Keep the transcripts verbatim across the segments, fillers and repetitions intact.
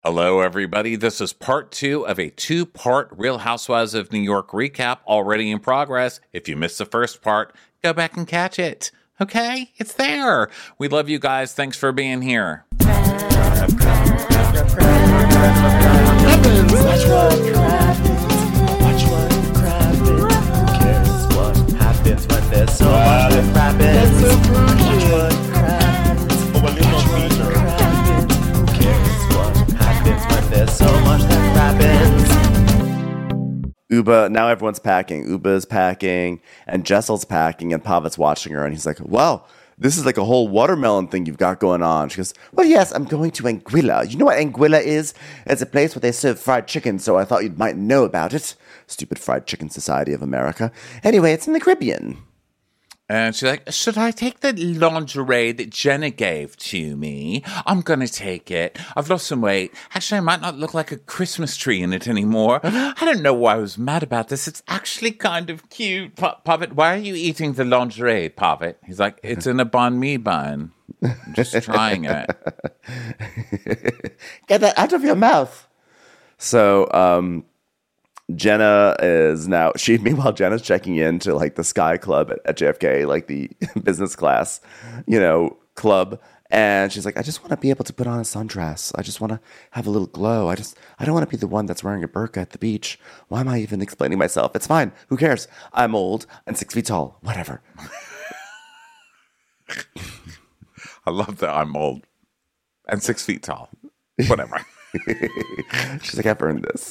Hello, everybody. This is part two of a two-part Real Housewives of New York recap already in progress. If you missed the first part, go back and catch it. Okay? It's there. We love you guys. Thanks for being here. Happens. Watch what happens. Watch what happens. Who cares what happens when there's so much that happens? Watch what happens. Watch what happens. Who cares what happens when there's so much that happens? Uba, now everyone's packing. Uba's packing, and Jessel's packing, and Pavet's watching her, and he's like, wow, this is like a whole watermelon thing you've got going on. She goes, well, yes, I'm going to Anguilla. You know what Anguilla is? It's a place where they serve fried chicken, so I thought you might know about it. Stupid Fried Chicken Society of America. Anyway, it's in the Caribbean. And she's like, should I take the lingerie that Jenna gave to me? I'm going to take it. I've lost some weight. Actually, I might not look like a Christmas tree in it anymore. I don't know why I was mad about this. It's actually kind of cute. Pa- Pavet, why are you eating the lingerie, Pavet? He's like, it's in a banh mi bun. I'm just trying it. Get that out of your mouth. So, um... Jenna is now, she, meanwhile, Jenna's checking into like the Sky Club at, at J F K, like the business class, you know, club. And she's like, I just want to be able to put on a sundress. I just want to have a little glow. I just, I don't want to be the one that's wearing a burqa at the beach. Why am I even explaining myself? It's fine. Who cares? I'm old and six feet tall. Whatever. I love that I'm old and six feet tall. Whatever. She's like, I've earned this.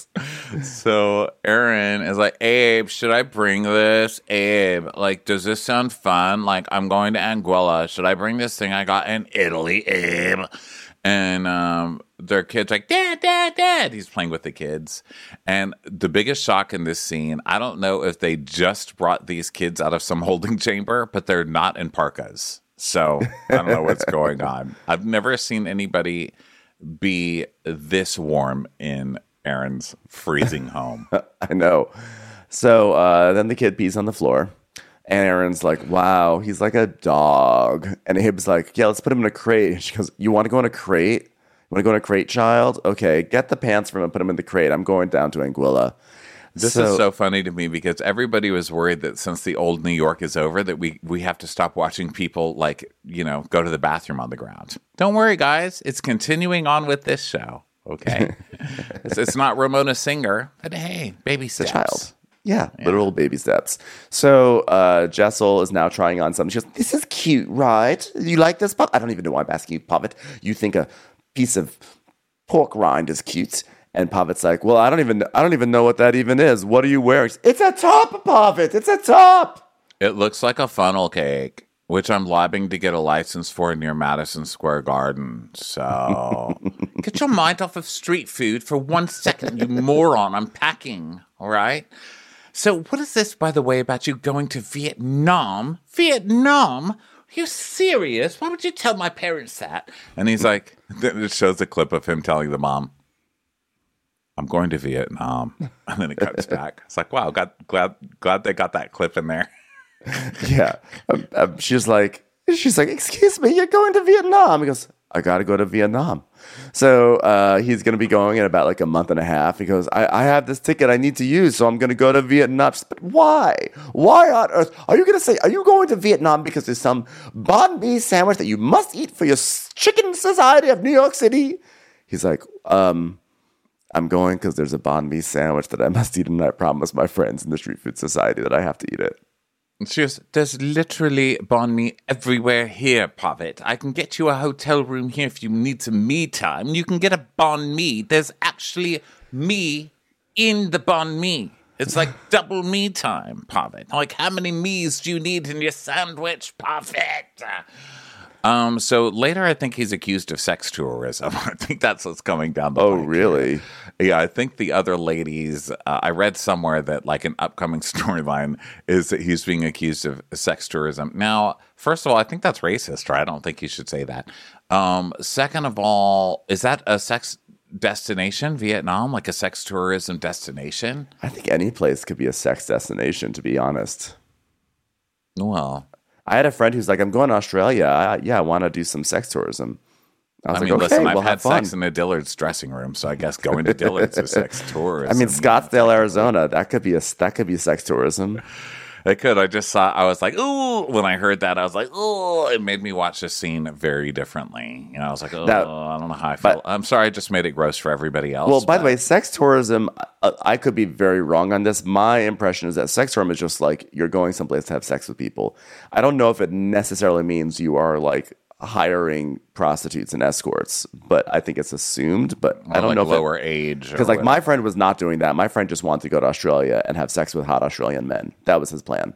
So Aaron is like, Abe, should I bring this? Abe, like, does this sound fun? Like, I'm going to Anguilla. Should I bring this thing I got in Italy, Abe? And um, their kid's like, Dad, Dad, Dad. He's playing with the kids. And the biggest shock in this scene, I don't know if they just brought these kids out of some holding chamber, but they're not in parkas. So I don't know what's going on. I've never seen anybody be this warm in Aaron's freezing home. I know. So uh, then the kid pees on the floor, and Aaron's like, wow, he's like a dog. And Abe's like, yeah, let's put him in a crate. And she goes, you want to go in a crate? You want to go in a crate, child? Okay, get the pants from him and put him in the crate. I'm going down to Anguilla. This so, is so funny to me because everybody was worried that since the old New York is over, that we, we have to stop watching people, like, you know, go to the bathroom on the ground. Don't worry, guys. It's continuing on with this show, okay? it's, it's not Ramona Singer, but hey, baby steps. The child. Yeah, yeah, literal baby steps. So uh, Jessel is now trying on something. She goes, this is cute, right? You like this, Pop? I don't even know why I'm asking you, Pavet. You think a piece of pork rind is cute? And Pavet's like, well, I don't even I don't even know what that even is. What are you wearing? It's a top, Pavet. It's a top. It looks like a funnel cake, which I'm lobbying to get a license for near Madison Square Garden. So get your mind off of street food for one second, you moron. I'm packing, all right? So what is this, by the way, about you going to Vietnam? Vietnam? Are you serious? Why would you tell my parents that? And he's like, it shows a clip of him telling the mom, I'm going to Vietnam. And then it cuts back. It's like, wow, glad, glad, glad they got that clip in there. Yeah. Um, um, she's like, she's like, excuse me, you're going to Vietnam. He goes, I got to go to Vietnam. So uh, he's going to be going in about like a month and a half. He goes, I, I have this ticket I need to use, so I'm going to go to Vietnam. Said, but why? Why on earth? Are you going to say, are you going to Vietnam because there's some banh mi sandwich that you must eat for your Chicken Society of New York City? He's like, um... I'm going because there's a banh mi sandwich that I must eat, and I promise my friends in the Street Food Society that I have to eat it. She goes, there's literally banh mi everywhere here, Pavet. I can get you a hotel room here if you need some me time. You can get a banh mi. There's actually me in the banh mi. It's like double me time, Pavet. Like, how many me's do you need in your sandwich, Pavet? Um, so later, I think he's accused of sex tourism. I think that's what's coming down the Oh, line really? Here. Yeah, I think the other ladies, uh, I read somewhere that like an upcoming storyline is that he's being accused of sex tourism. Now, first of all, I think that's racist, right? I don't think you should say that. Um, second of all, is that a sex destination, Vietnam, like a sex tourism destination? I think any place could be a sex destination, to be honest. Well, I had a friend who's like, I'm going to Australia. I, yeah, I want to do some sex tourism. I was I like, mean, okay, listen, we'll I've had have fun. sex in a Dillard's dressing room, so I guess going to Dillard's is sex tourism. I mean, Scottsdale, Arizona, that could be a that could be sex tourism. It could. I just saw, I was like, ooh, when I heard that, I was like, ooh, it made me watch the scene very differently. You know, I was like, oh, Now, I don't know how I feel. but- I'm sorry, I just made it gross for everybody else. Well, by the but- way, sex tourism, uh, I could be very wrong on this. My impression is that sex tourism is just like you're going someplace to have sex with people. I don't know if it necessarily means you are like hiring prostitutes and escorts, but I think it's assumed. But I or, don't like know if lower age. because like my friend was not doing that. My friend just wanted to go to Australia and have sex with hot Australian men. That was his plan.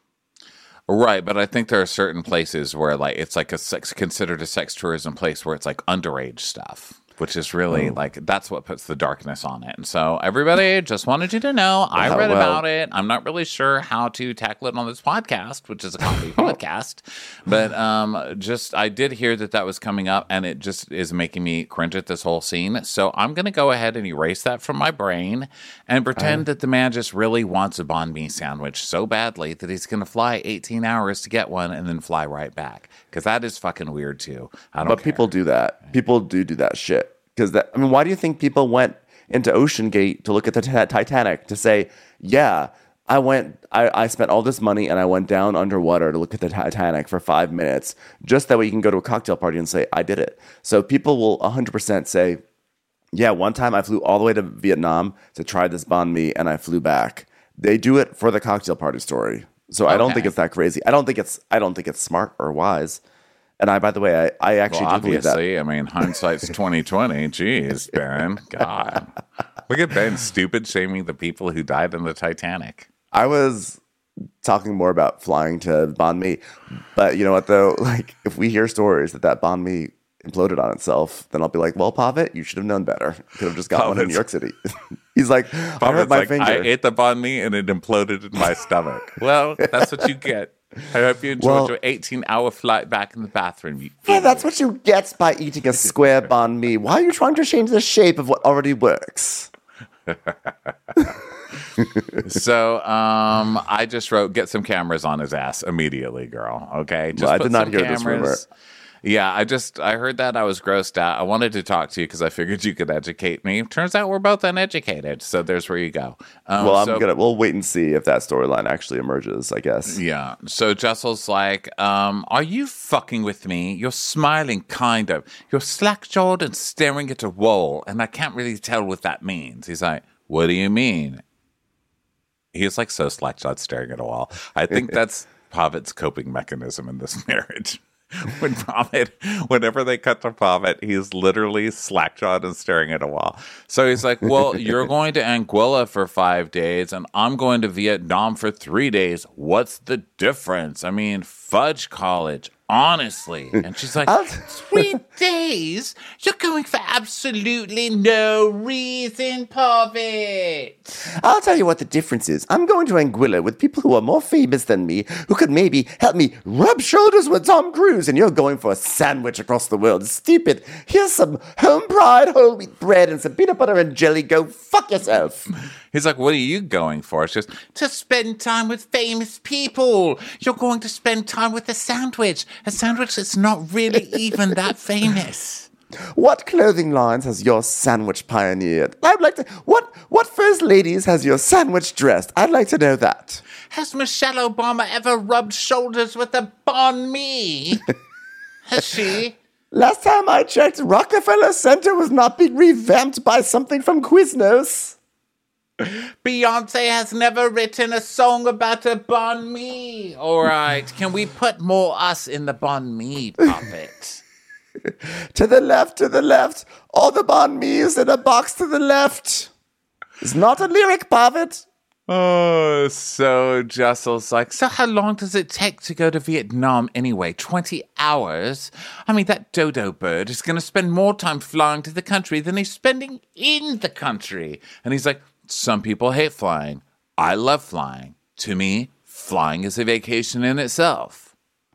Right, but I think there are certain places where like it's like a sex considered a sex tourism place where it's like underage stuff, which is really Oh. like that's what puts the darkness on it. And so everybody, just wanted you to know, I Wow, read well. about it. I'm not really sure how to tackle it on this podcast, which is a comedy podcast, but um, just I did hear that that was coming up, and it just is making me cringe at this whole scene. So I'm gonna go ahead and erase that from my brain and pretend that the man just really wants a banh mi sandwich so badly that he's gonna fly eighteen hours to get one and then fly right back, because that is fucking weird too. I don't. But care. people do that. People do do that shit. Because that, I mean, why do you think people went into Ocean Gate to look at the t- Titanic to say, yeah, I went, I, I spent all this money and I went down underwater to look at the Titanic for five minutes, just that way you can go to a cocktail party and say, I did it. So people will one hundred percent say, yeah, one time I flew all the way to Vietnam to try this banh mi and I flew back. They do it for the cocktail party story. So I don't Okay. think it's that crazy. I don't think it's, I don't think it's smart or wise. And I, by the way, I, I actually Well, do believe that. obviously, I mean, hindsight's twenty twenty. Jeez, Ben. God. Look at Ben stupid shaming the people who died in the Titanic. I was talking more about flying to banh mi, but you know what though? Like, if we hear stories that that banh mi imploded on itself, then I'll be like, "Well, Pavitt, you should have known better. You could have just got one in New York City." He's like, "I hurt Pavitt's my like, finger." I ate the banh mi and it imploded in my stomach. Well, that's what you get. I hope you enjoyed Well- your eighteen-hour flight back in the bathroom. You Yeah, idiot. that's what you get by eating a square banh mi. Why are you trying to change the shape of what already works? So, um, I just wrote, get some cameras on his ass immediately, girl. Okay. Just Well, I put did not some hear this rumor. Yeah, I just, I heard that. I was grossed out. I wanted to talk to you because I figured you could educate me. Turns out we're both uneducated. So there's where you go. Um, Well, I'm so- gonna. We'll wait and see if that storyline actually emerges. I guess. Yeah. So Jessel's like, um, are you fucking with me? You're smiling, kind of. You're slack-jawed and staring at a wall, and I can't really tell what that means. He's like, what do you mean? He's like so slack-jawed staring at a wall. I think that's Pavitt's coping mechanism in this marriage. When Pavitt, whenever they cut to Pavitt, he's literally slack-jawed and staring at a wall. So he's like, well, you're going to Anguilla for five days, and I'm going to Vietnam for three days. What's the difference? I mean, fudge college, honestly. And she's like, I'll- three days? You're going for absolutely no reason, Pavitt. I'll tell you what the difference is. I'm going to Anguilla with people who are more famous than me, who could maybe help me rub shoulders with Tom Cruise, and you're going for a sandwich across the world. Stupid. Here's some home-fried whole wheat bread and some peanut butter and jelly. Go fuck yourself. He's like, what are you going for? It's just to spend time with famous people. You're going to spend time with a sandwich. A sandwich that's not really even that famous. What clothing lines has your sandwich pioneered? I'd like to. What what first ladies has your sandwich dressed? I'd like to know that. Has Michelle Obama ever rubbed shoulders with a banh mi? Has she? Last time I checked, Rockefeller Center was not being revamped by something from Quiznos. Beyonce has never written a song about a banh mi. All right, can we put more us in the banh mi puppet? To the left, to the left. All the banh mi's in a box to the left. It's not a lyric, Pavitt. Oh, so Jessel's like, so how long does it take to go to Vietnam anyway? twenty hours? I mean, that dodo bird is going to spend more time flying to the country than he's spending in the country. And he's like, some people hate flying. I love flying. To me, flying is a vacation in itself.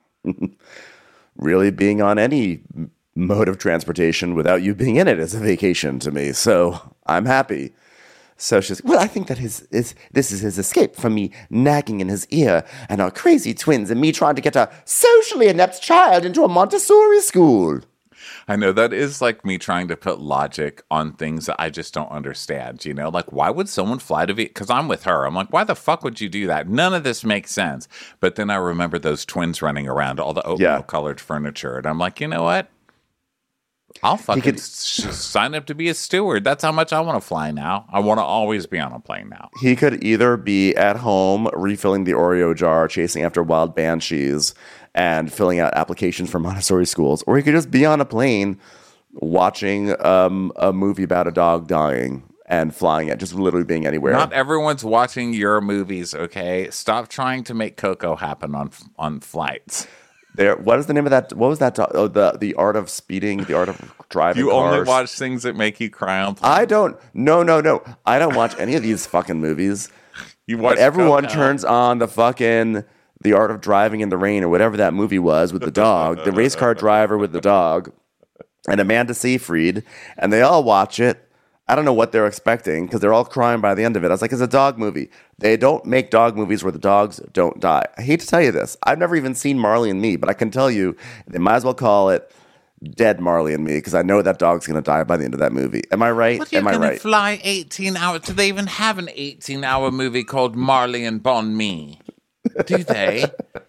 Really, being on any m- mode of transportation without you being in it is a vacation to me. So I'm happy. So she's, well, I think that his, his this is his escape from me nagging in his ear and our crazy twins and me trying to get a socially inept child into a Montessori school. I know that is like me trying to put logic on things that I just don't understand. You know, like why would someone fly to Vietnam? Because I'm with her. I'm like, why the fuck would you do that? None of this makes sense. But then I remember those twins running around all the oatmeal Yeah. colored furniture, and I'm like, you know what? I'll fucking could- s- sign up to be a steward. That's how much I want to fly now. I want to always be on a plane now. He could either be at home refilling the Oreo jar, chasing after wild banshees, and filling out applications for Montessori schools, or he could just be on a plane watching um, a movie about a dog dying and flying it, just literally being anywhere. Not everyone's watching your movies, okay? Stop trying to make Coco happen on on flights. There, what is the name of that? What was that? do- Oh, the the art of speeding, the art of driving. You cars. only watch things that make you cry on. I don't. No, no, no. I don't watch any of these fucking movies. You watch But everyone Coco. turns on the fucking the art of driving in the rain or whatever that movie was with the dog, the race car driver with the dog, and Amanda Seyfried, and they all watch it. I don't know what they're expecting because they're all crying by the end of it. I was like, it's a dog movie. They don't make dog movies where the dogs don't die. I hate to tell you this. I've never even seen Marley and Me, but I can tell you they might as well call it Dead Marley and Me because I know that dog's going to die by the end of that movie. Am I right? What, you're Am I gonna right? fly eighteen hours? Do they even have an eighteen-hour movie called Marley and Bon Me? Do they?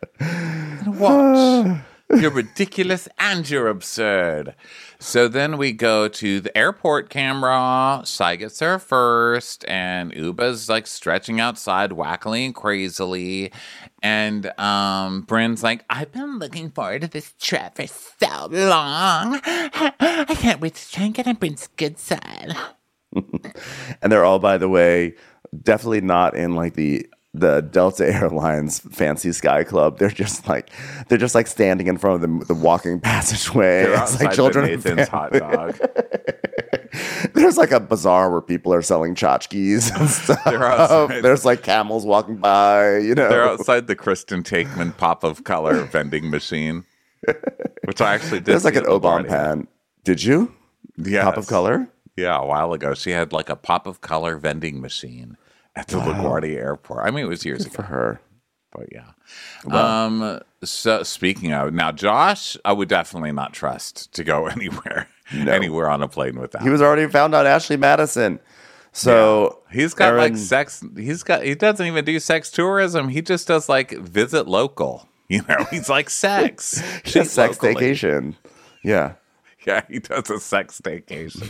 Watch. You're ridiculous and you're absurd. So then we go to the airport camera. Sai gets there first, and Uba's like stretching outside wackily and crazily. And um, Bryn's like, I've been looking forward to this trip for so long. I can't wait to try and get on Bryn's good side. And they're all, by the way, definitely not in like the the Delta Airlines fancy sky club. They're just like they're just like standing in front of the, the walking passageway. They're It's outside like children. the and Nathan's family. hot dog. There's like a bazaar where people are selling tchotchkes and stuff. They're outside. There's like camels walking by. You know, They're outside the Kristen Takeman pop of color vending machine, which I actually did. There's like see an at the Obama party. pan. Did you? Yes. Pop of color. Yeah, a while ago. She had like a pop of color vending machine at the LaGuardia Airport. I mean, it was years For ago, her. but yeah. Um. So speaking of now, Josh, I would definitely not trust to go anywhere, anywhere on a plane with that. He was already found out Ashley Madison. So He's got Aaron- like sex. He's got. He doesn't even do sex tourism. He just does like visit local. You know, he's like sex. She She's has sex locally. vacation. Yeah. Yeah, he does a sex staycation.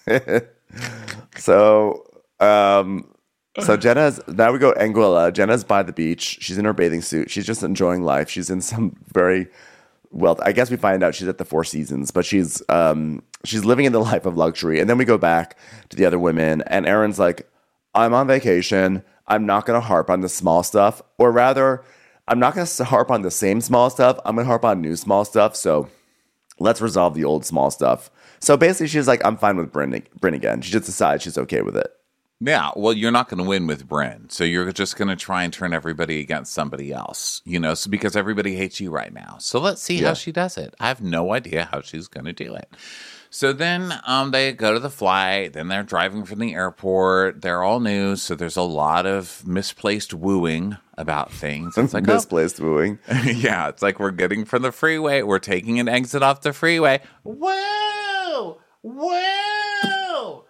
So, um, so Jenna's now we go Anguilla. Jenna's by the beach. She's in her bathing suit. She's just enjoying life. She's in some very well. I guess we find out she's at the Four Seasons, but she's um she's living in the life of luxury. And then we go back to the other women, and Erin's like, "I'm on vacation. I'm not going to harp on the small stuff, or rather, I'm not going to harp on the same small stuff. I'm going to harp on new small stuff." So let's resolve the old small stuff. So basically, she's like, I'm fine with Bryn, Bryn again. She just decides she's okay with it. Yeah, well, you're not going to win with Bryn, so you're just going to try and turn everybody against somebody else, you know, so because everybody hates you right now. So let's see Yeah. how she does it. I have no idea how she's going to do it. So then um, they go to the flight. Then they're driving from the airport. They're all new, so there's a lot of misplaced wooing about things. It's like, oh, Misplaced wooing. yeah, it's like we're getting from the freeway. We're taking an exit off the freeway. Whoa! Whoa!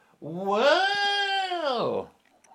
Whoa!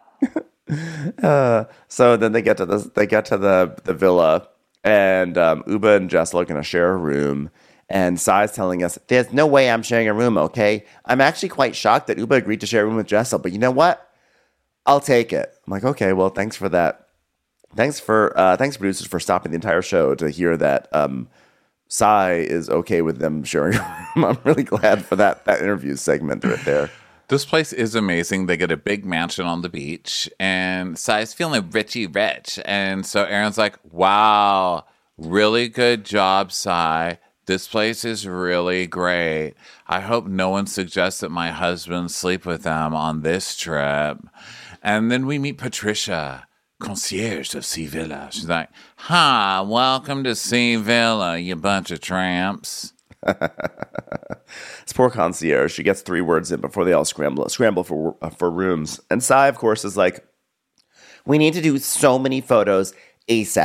So then they get to the they get to the the villa, and um, Uba and Jessel are going to share a room. And Sai's telling us, "There's no way I'm sharing a room. Okay, I'm actually quite shocked that Uba agreed to share a room with Jessel, but you know what? I'll take it." I'm like, "Okay, well, thanks for that. Thanks for uh, thanks producers for stopping the entire show to hear that um, Sai is okay with them sharing a room." I'm really glad for that that interview segment right there. This place is amazing. They get a big mansion on the beach, and Sai's feeling richy rich. And so Aaron's like, wow, really good job, Sai. This place is really great. I hope no one suggests that my husband sleep with them on this trip. And then we meet Patricia, concierge of Sea Villa. She's like, hi, welcome to Sea Villa, you bunch of tramps. This poor concierge. She gets three words in before they all scramble scramble for uh, for rooms. And Sai, of course, is like, "We need to do so many photos ASAP.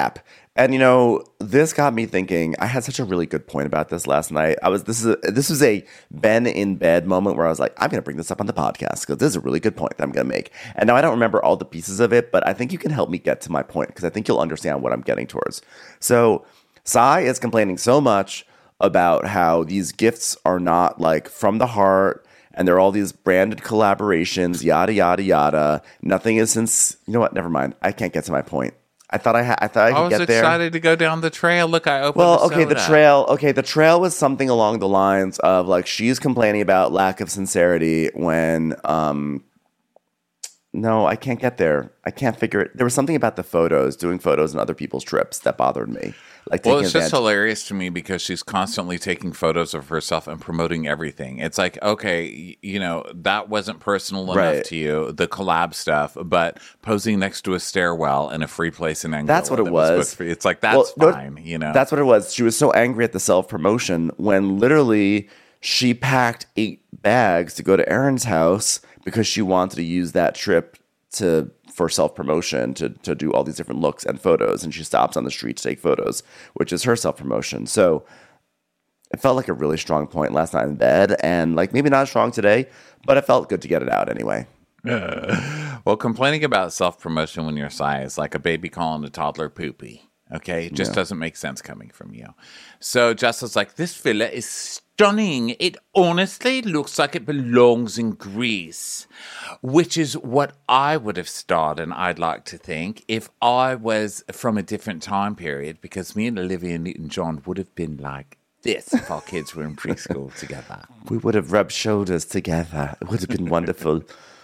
And you know, this got me thinking. I had such a really good point about this last night. I was this is a, this was a Ben in bed moment where I was like, I'm going to bring this up on the podcast because this is a really good point that I'm going to make. And now I don't remember all the pieces of it, but I think you can help me get to my point because I think you'll understand what I'm getting towards. So, Sai is complaining so much about how these gifts are not like from the heart. And there are all these branded collaborations, yada yada yada. Nothing is since you know what? Never mind. I can't get to my point. I thought I had. I thought I could I was get there. excited to go down the trail. Look, I opened. Well, the okay, soda. the trail. Okay, the trail was something along the lines of like she's complaining about lack of sincerity when. um No, I can't get there. I can't figure it. There was something about the photos, doing photos on other people's trips that bothered me. Like, Well, taking it's just advantage- hilarious to me because she's constantly taking photos of herself and promoting everything. It's like, okay, y- you know, that wasn't personal enough Right. to you, the collab stuff, but posing next to a stairwell in a free place in Angola. That's what it that was. booked for you, It's like, that's Well, no, fine, you know? That's what it was. She was so angry at the self promotion when literally she packed eight bags to go to Erin's house because she wanted to use that trip to for self promotion to to do all these different looks and photos, and she stops on the street to take photos, which is her self promotion. So it felt like a really strong point last night in bed, and like maybe not strong today, but it felt good to get it out anyway. Well, complaining about self promotion when you're Sai is like a baby calling a toddler poopy. Okay, it just Yeah. doesn't make sense coming from you. So Jess like, this villa is stunning. It honestly looks like it belongs in Greece, which is what I would have starred, and I'd like to think, if I was from a different time period, because me and Olivia Newton-John would have been like this if our kids were in preschool together. We would have rubbed shoulders together. It would have been wonderful.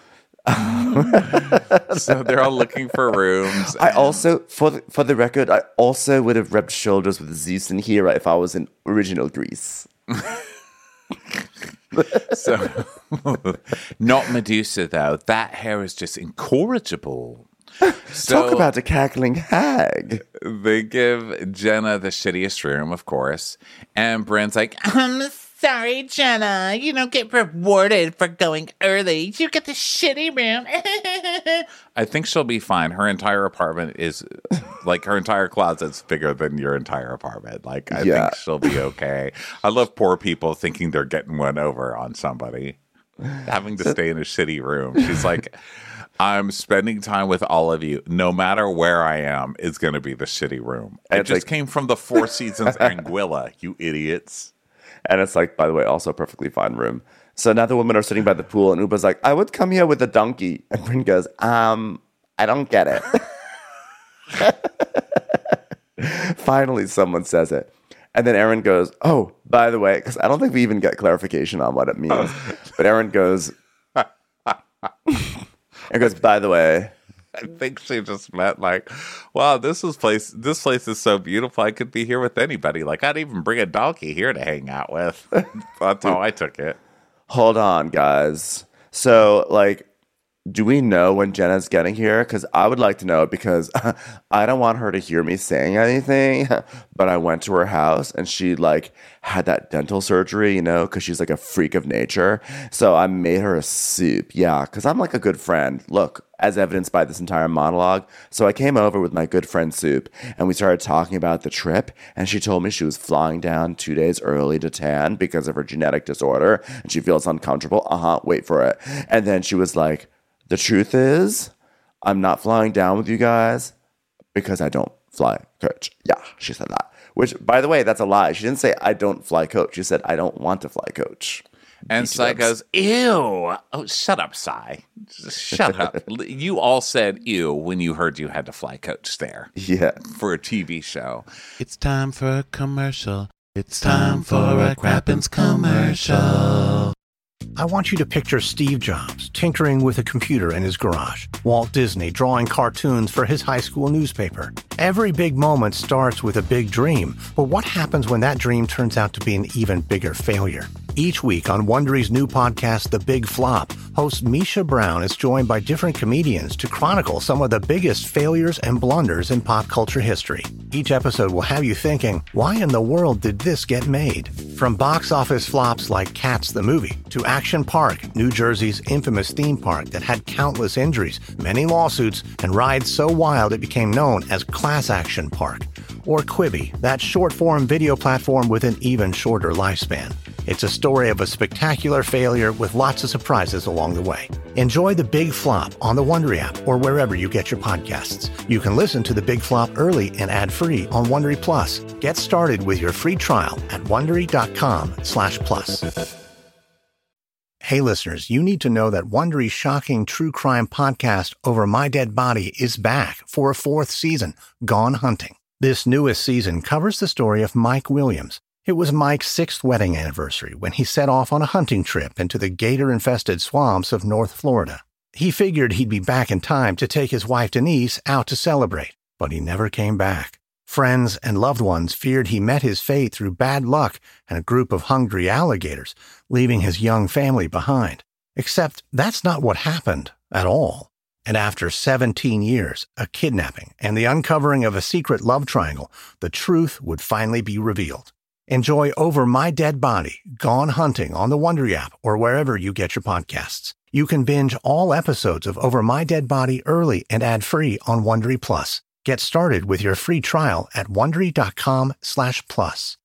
So they're all looking for rooms. I also, for the, for the record, I also would have rubbed shoulders with Zeus and Hera if I was in original Greece. So, not Medusa, though. That hair is just incorrigible. So Talk about a cackling hag. they give Jenna the shittiest room, of course. And Bryn's like, I'm sorry, Jenna. You don't get rewarded for going early. You get the shitty room. I think she'll be fine. Her entire apartment is, like, her entire closet's bigger than your entire apartment. Like, I Yeah. think she'll be okay. I love poor people thinking they're getting one over on somebody. Having to stay in a shitty room. She's like, I'm spending time with all of you. No matter where I am, is going to be the shitty room. And It it's just like- came from the Four Seasons Anguilla, you idiots. And it's like, by the way, also a perfectly fine room. So now the women are sitting by the pool, and Uba's like, I would come here with a donkey. And Bryn goes, um, I don't get it. Finally, someone says it. And then Erin goes, oh, by the way, because I don't think we even get clarification on what it means. But Erin goes, and goes, by the way. I think she just meant like, wow, this is place. This place is so beautiful. I could be here with anybody. Like, I'd even bring a donkey here to hang out with. That's how I took it. Hold on, guys. So, like, do we know when Jenna's getting here? Because I would like to know, because I don't want her to hear me saying anything. But I went to her house and she like had that dental surgery, you know, because she's like a freak of nature. So I made her a soup. Yeah, because I'm like a good friend. Look, as evidenced by this entire monologue. So I came over with my good friend Soup and we started talking about the trip. And she told me she was flying down two days early to tan because of her genetic disorder. And she feels uncomfortable. Uh-huh, wait for it. And then she was like, the truth is, I'm not flying down with you guys because I don't fly coach. Yeah, she said that. Which, by the way, that's a lie. She didn't say I don't fly coach. She said I don't want to fly coach. And Sai goes, ew. Oh, shut up, Sai. Just shut up. You all said ew when you heard you had to fly coach there Yeah. for a T V show. It's time for a commercial. It's time for a Crappens commercial. I want you to picture Steve Jobs tinkering with a computer in his garage, Walt Disney drawing cartoons for his high school newspaper. Every big moment starts with a big dream, but what happens when that dream turns out to be an even bigger failure? Each week on Wondery's new podcast, The Big Flop, host Misha Brown is joined by different comedians to chronicle some of the biggest failures and blunders in pop culture history. Each episode will have you thinking, why in the world did this get made? From box office flops like Cats the movie to Action Park, New Jersey's infamous theme park that had countless injuries, many lawsuits, and rides so wild it became known as Class Action Park. or Quibi, that short-form video platform with an even shorter lifespan. It's a story of a spectacular failure with lots of surprises along the way. Enjoy The Big Flop on the Wondery app or wherever you get your podcasts. You can listen to The Big Flop early and ad-free on Wondery Plus. Get started with your free trial at Wondery.com slash plus. Hey listeners, you need to know that Wondery's shocking true crime podcast Over My Dead Body is back for a fourth season, Gone Hunting. This newest season covers the story of Mike Williams. It was Mike's sixth wedding anniversary when he set off on a hunting trip into the gator-infested swamps of North Florida. He figured he'd be back in time to take his wife Denise out to celebrate, but he never came back. Friends and loved ones feared he met his fate through bad luck and a group of hungry alligators, leaving his young family behind. Except that's not what happened at all. And after seventeen years, a kidnapping, and the uncovering of a secret love triangle, the truth would finally be revealed. Enjoy Over My Dead Body, Gone Hunting on the Wondery app or wherever you get your podcasts. You can binge all episodes of Over My Dead Body early and ad-free on Wondery Plus. Get started with your free trial at Wondery.com slash plus.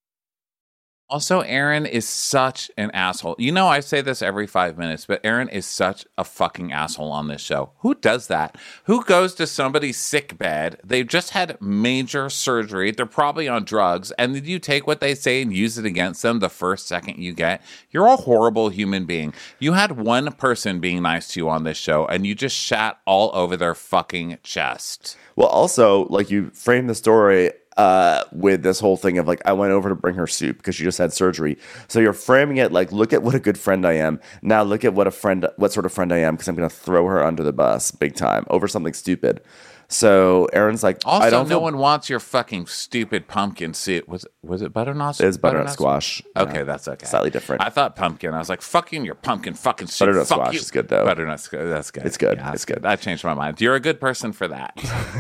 Also, Aaron is such an asshole. You know, I say this every five minutes, but Aaron is such a fucking asshole on this show. Who does that? Who goes to somebody's sick bed? They've just had major surgery. They're probably on drugs. And then you take what they say and use it against them the first second you get? You're a horrible human being. You had one person being nice to you on this show, and you just shat all over their fucking chest. Well, also, like, you frame the story uh, with this whole thing of, like, I went over to bring her soup because she just had surgery. So you're framing it like, look at what a good friend I am. Now look at what a friend, what sort of friend I am, because I'm going to throw her under the bus big time over something stupid. So Aaron's like, also, I don't no feel- one wants your fucking stupid pumpkin soup. Was it, was it butternut? It is butternut squash. Okay, Yeah. that's okay. Slightly different. I thought pumpkin. I was like, fucking your pumpkin fucking soup. Butternut Fuck squash you. is good, though. Butternut squash, that's good. It's good. Yeah, It's good. I changed my mind. You're a good person for that.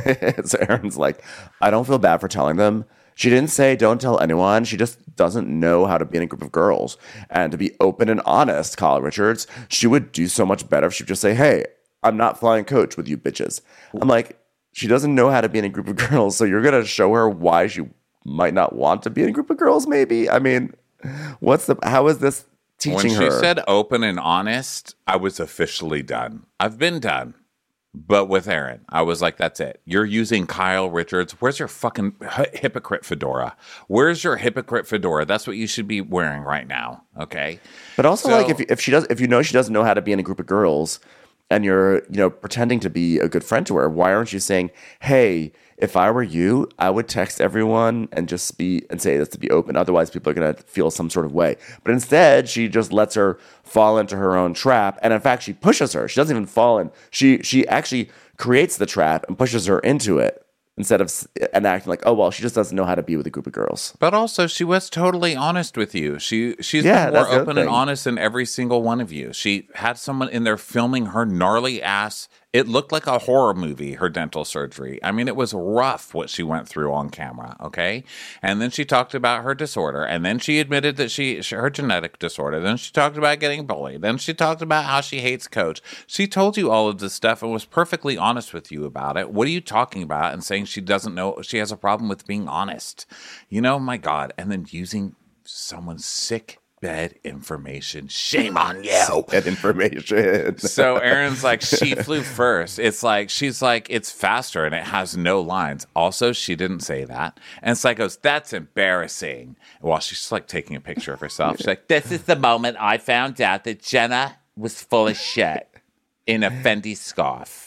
So Aaron's like, I don't feel bad for telling them. She didn't say don't tell anyone. She just doesn't know how to be in a group of girls. And to be open and honest, Kyle Richards, she would do so much better if she would just say, hey, I'm not flying coach with you bitches. I'm like, she doesn't know how to be in a group of girls, so you're going to show her why she might not want to be in a group of girls, maybe? I mean, what's the, how is this teaching When she her? said open and honest, I was officially done. I've been done. But with Aaron, I was like, that's it. You're using Kyle Richards. Where's your fucking hi- hypocrite fedora? Where's your hypocrite fedora? That's what you should be wearing right now, okay? But also, So- like, if if she does, if you know she doesn't know how to be in a group of girls, and you're, you know, pretending to be a good friend to her, why aren't you saying, hey, if I were you, I would text everyone and just be and say this to be open. Otherwise, people are going to feel some sort of way. But instead, she just lets her fall into her own trap. And in fact, she pushes her. She doesn't even fall in. She she actually creates the trap and pushes her into it instead of s- and acting like, oh, well, she just doesn't know how to be with a group of girls. But also, she was totally honest with you. She she's Yeah, been that's more the other open and thing. honest than every single one of you. She had someone in there filming her gnarly ass. It looked like a horror movie, her dental surgery. I mean, it was rough what she went through on camera, okay? And then she talked about her disorder, and then she admitted that she, she her genetic disorder. Then she talked about getting bullied. Then she talked about how she hates Coach. She told you all of this stuff and was perfectly honest with you about it. What are you talking about and saying she doesn't know, she has a problem with being honest? You know, my God. And then using someone's sick bed information. Shame on you. And information. So Aaron's like, she flew first. It's like, she's like, it's faster and it has no lines. Also, she didn't say that. And Psy goes, that's embarrassing. While she's like taking a picture of herself. She's like, this is the moment I found out that Jenna was full of shit in a Fendi scarf.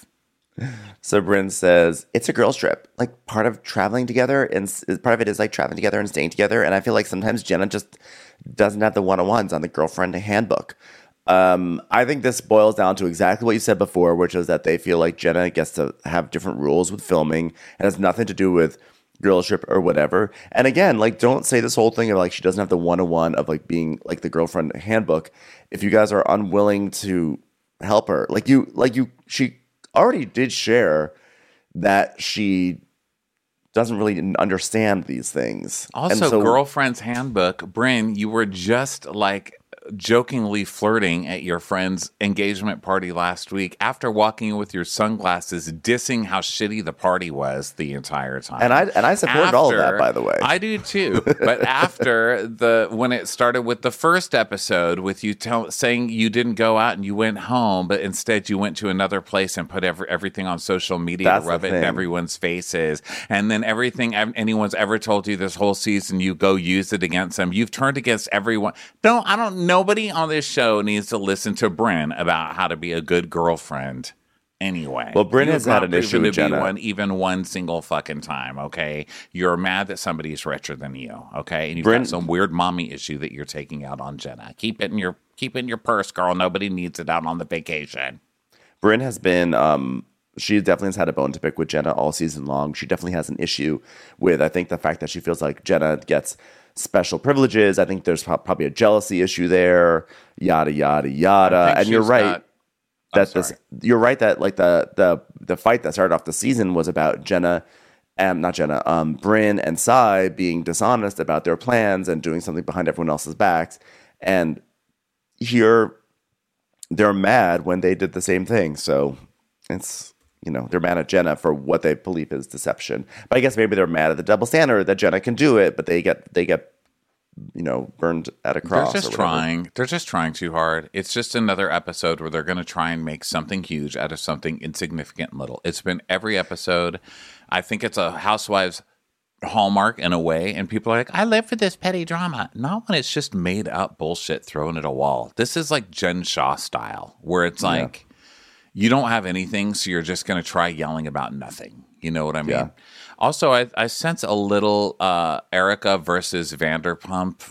So Bryn says, it's a girls' trip. Like, part of traveling together, and s- part of it is like traveling together and staying together. And I feel like sometimes Jenna just doesn't have the one-on-ones on the girlfriend handbook. Um, I think this boils down to exactly what you said before, which is that they feel like Jenna gets to have different rules with filming and has nothing to do with girls' trip or whatever. And again, like, don't say this whole thing of like she doesn't have the one-on-one of like being like the girlfriend handbook if you guys are unwilling to help her. Like you, like you, she already did share that she doesn't really understand these things. Also, And so- girlfriend's handbook. Bryn, you were just like jokingly flirting at your friend's engagement party last week after walking with your sunglasses, dissing how shitty the party was the entire time. And I and I supported after, all of that, by the way. I do too. But after the when it started with the first episode, with you tell, saying you didn't go out and you went home, but instead you went to another place and put every, everything on social media That's to rub the it in thing. everyone's faces, and then everything anyone's ever told you this whole season, you go use it against them. You've turned against everyone. Don't I don't nobody on this show needs to listen to Bryn about how to be a good girlfriend. Anyway, Well, Bryn You has have had not an issue proven with to be Jenna. One, even one single fucking time. Okay, you're mad that somebody's richer than you. Okay, and you've Bryn- got some weird mommy issue that you're taking out on Jenna. Keep it in your keep it in your purse, girl. Nobody needs it out on the vacation. Bryn has been, um, she definitely has had a bone to pick with Jenna all season long. She definitely has an issue with, I think, the fact that she feels like Jenna gets special privileges. I think there's pro- probably a jealousy issue there, yada, yada, yada. I think And you're she's right. got- that I'm this, sorry. you're right that like the, the, the fight that started off the season was about Jenna, um, not Jenna, um, Bryn and Sai being dishonest about their plans and doing something behind everyone else's backs. And here, they're mad when they did the same thing. So it's, you know, they're mad at Jenna for what they believe is deception. But I guess maybe they're mad at the double standard that Jenna can do it, but they get they get you know burned at a cross. They're just or whatever. trying. They're just trying too hard. It's just another episode where they're going to try and make something huge out of something insignificant and little. It's been every episode. I think it's a Housewives hallmark in a way, and people are like, I live for this petty drama. Not when it's just made up bullshit thrown at a wall. This is like Jen Shaw style, where it's like you don't have anything, so you're just going to try yelling about nothing. You know what I mean? Yeah. Also, I, I sense a little uh, Erica versus Vanderpump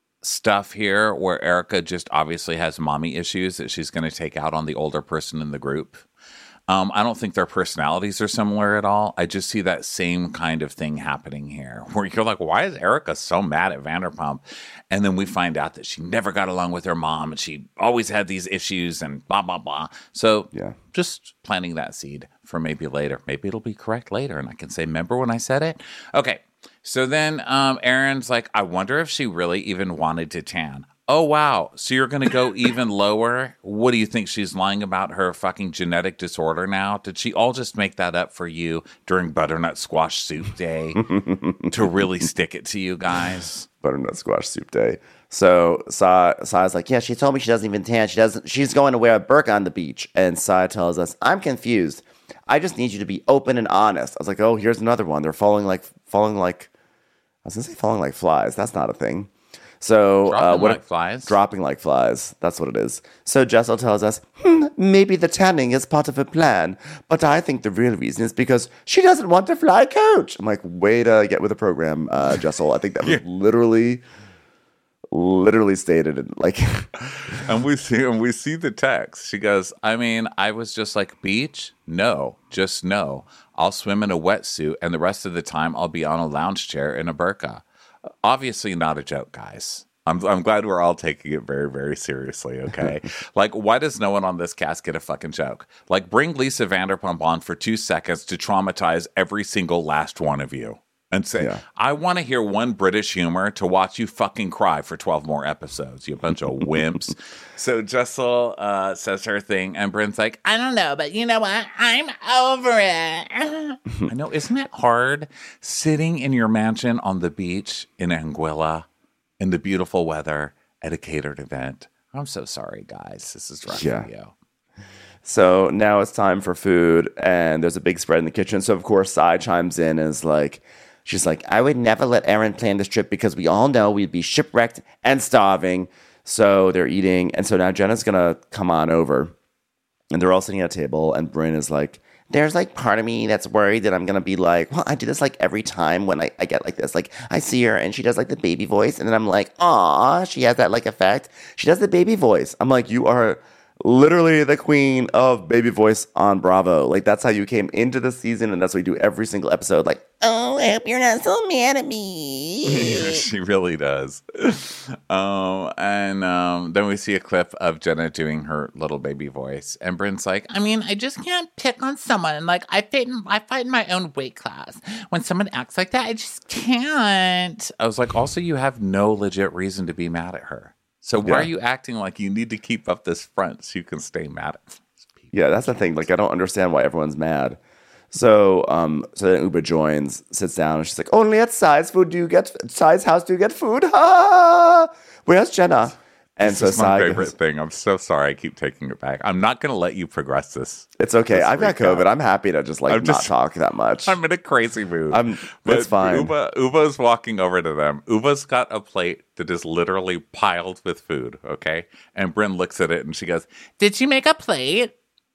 stuff here, where Erica just obviously has mommy issues that she's going to take out on the older person in the group. Um, I don't think their personalities are similar at all. I just see that same kind of thing happening here, where you're like, why is Erica so mad at Vanderpump? And then we find out that she never got along with her mom, and she always had these issues and blah, blah, blah. So Yeah. just planting that seed for maybe later. Maybe it'll be correct later, and I can say, remember when I said it? Okay, so then um, Erin's like, I wonder if she really even wanted to tan. Oh, wow. So you're going to go even lower? What do you think? She's lying about her fucking genetic disorder now? Did she all just make that up for you during Butternut Squash Soup Day to really stick it to you guys? Butternut squash soup day. So Sai Sai's like, yeah, she told me she doesn't even tan. She doesn't. She's going to wear a burqa on the beach. And Sai tells us, I'm confused. I just need you to be open and honest. I was like, oh, here's another one. They're falling like falling like. I was gonna say falling like flies. That's not a thing. So Dropping uh, what like flies? Dropping like flies. That's what it is. So Jessel tells us, hmm, maybe the tanning is part of a plan, but I think the real reason is because she doesn't want to fly coach. I'm like, way to get with the program, uh, Jessel. I think that was literally, literally stated in like. And we see and we see the text. She goes, I mean, I was just like, beach? No, just no. I'll swim in a wetsuit, and the rest of the time I'll be on a lounge chair in a burqa. Obviously not a joke, guys. I'm I'm glad we're all taking it very, very seriously, okay? Like, why does no one on this cast get a fucking joke? Like, bring Lisa Vanderpump on for two seconds to traumatize every single last one of you. And say, Yeah. I want to hear one British humor to watch you fucking cry for twelve more episodes, you bunch of wimps. So Jessel uh, says her thing, and Bryn's like, I don't know, but you know what? I'm over it. I know, isn't it hard sitting in your mansion on the beach in Anguilla in the beautiful weather at a catered event? I'm so sorry, guys. This is rough Yeah. for you. So now it's time for food, and there's a big spread in the kitchen. So of course, Sai chimes in and is like, she's like, I would never let Erin plan this trip because we all know we'd be shipwrecked and starving. So they're eating, and so now Jenna's gonna come on over, and they're all sitting at a table, and Bryn is like, there's like part of me that's worried that I'm gonna be like, well, I do this like every time when I, I get like this. Like I see her and she does like the baby voice, and then I'm like, aw, she has that like effect. She does the baby voice. I'm like, you are literally the queen of baby voice on Bravo. Like that's how you came into the season, and that's what you do every single episode. Like, oh, I hope you're not so mad at me. She really does. Um, and um, then we see a clip of Jenna doing her little baby voice, and Bryn's like, I mean, I just can't pick on someone. Like I fit in, I fight in my own weight class. When someone acts like that, I just can't. I was like, also, you have no legit reason to be mad at her. So why Yeah. are you acting like you need to keep up this front so you can stay mad at people? Yeah, that's the thing. Like, I don't understand why everyone's mad. So, um, so then Uba joins, sits down, and she's like, "Only at Sai's food do you get Sai's house do you get food? Ha! Where's Jenna?" And This so is my Sai favorite goes, thing. I'm so sorry I keep taking it back. I'm not going to let you progress this. "It's okay. this I've got recap. COVID. I'm happy to just like I'm not just- talk that much." I'm in a crazy mood. I'm- But it's fine. Uba, Uba's walking over to them. Uba's got a plate that is literally piled with food, okay? And Bryn looks at it and she goes, "Did she make a plate?"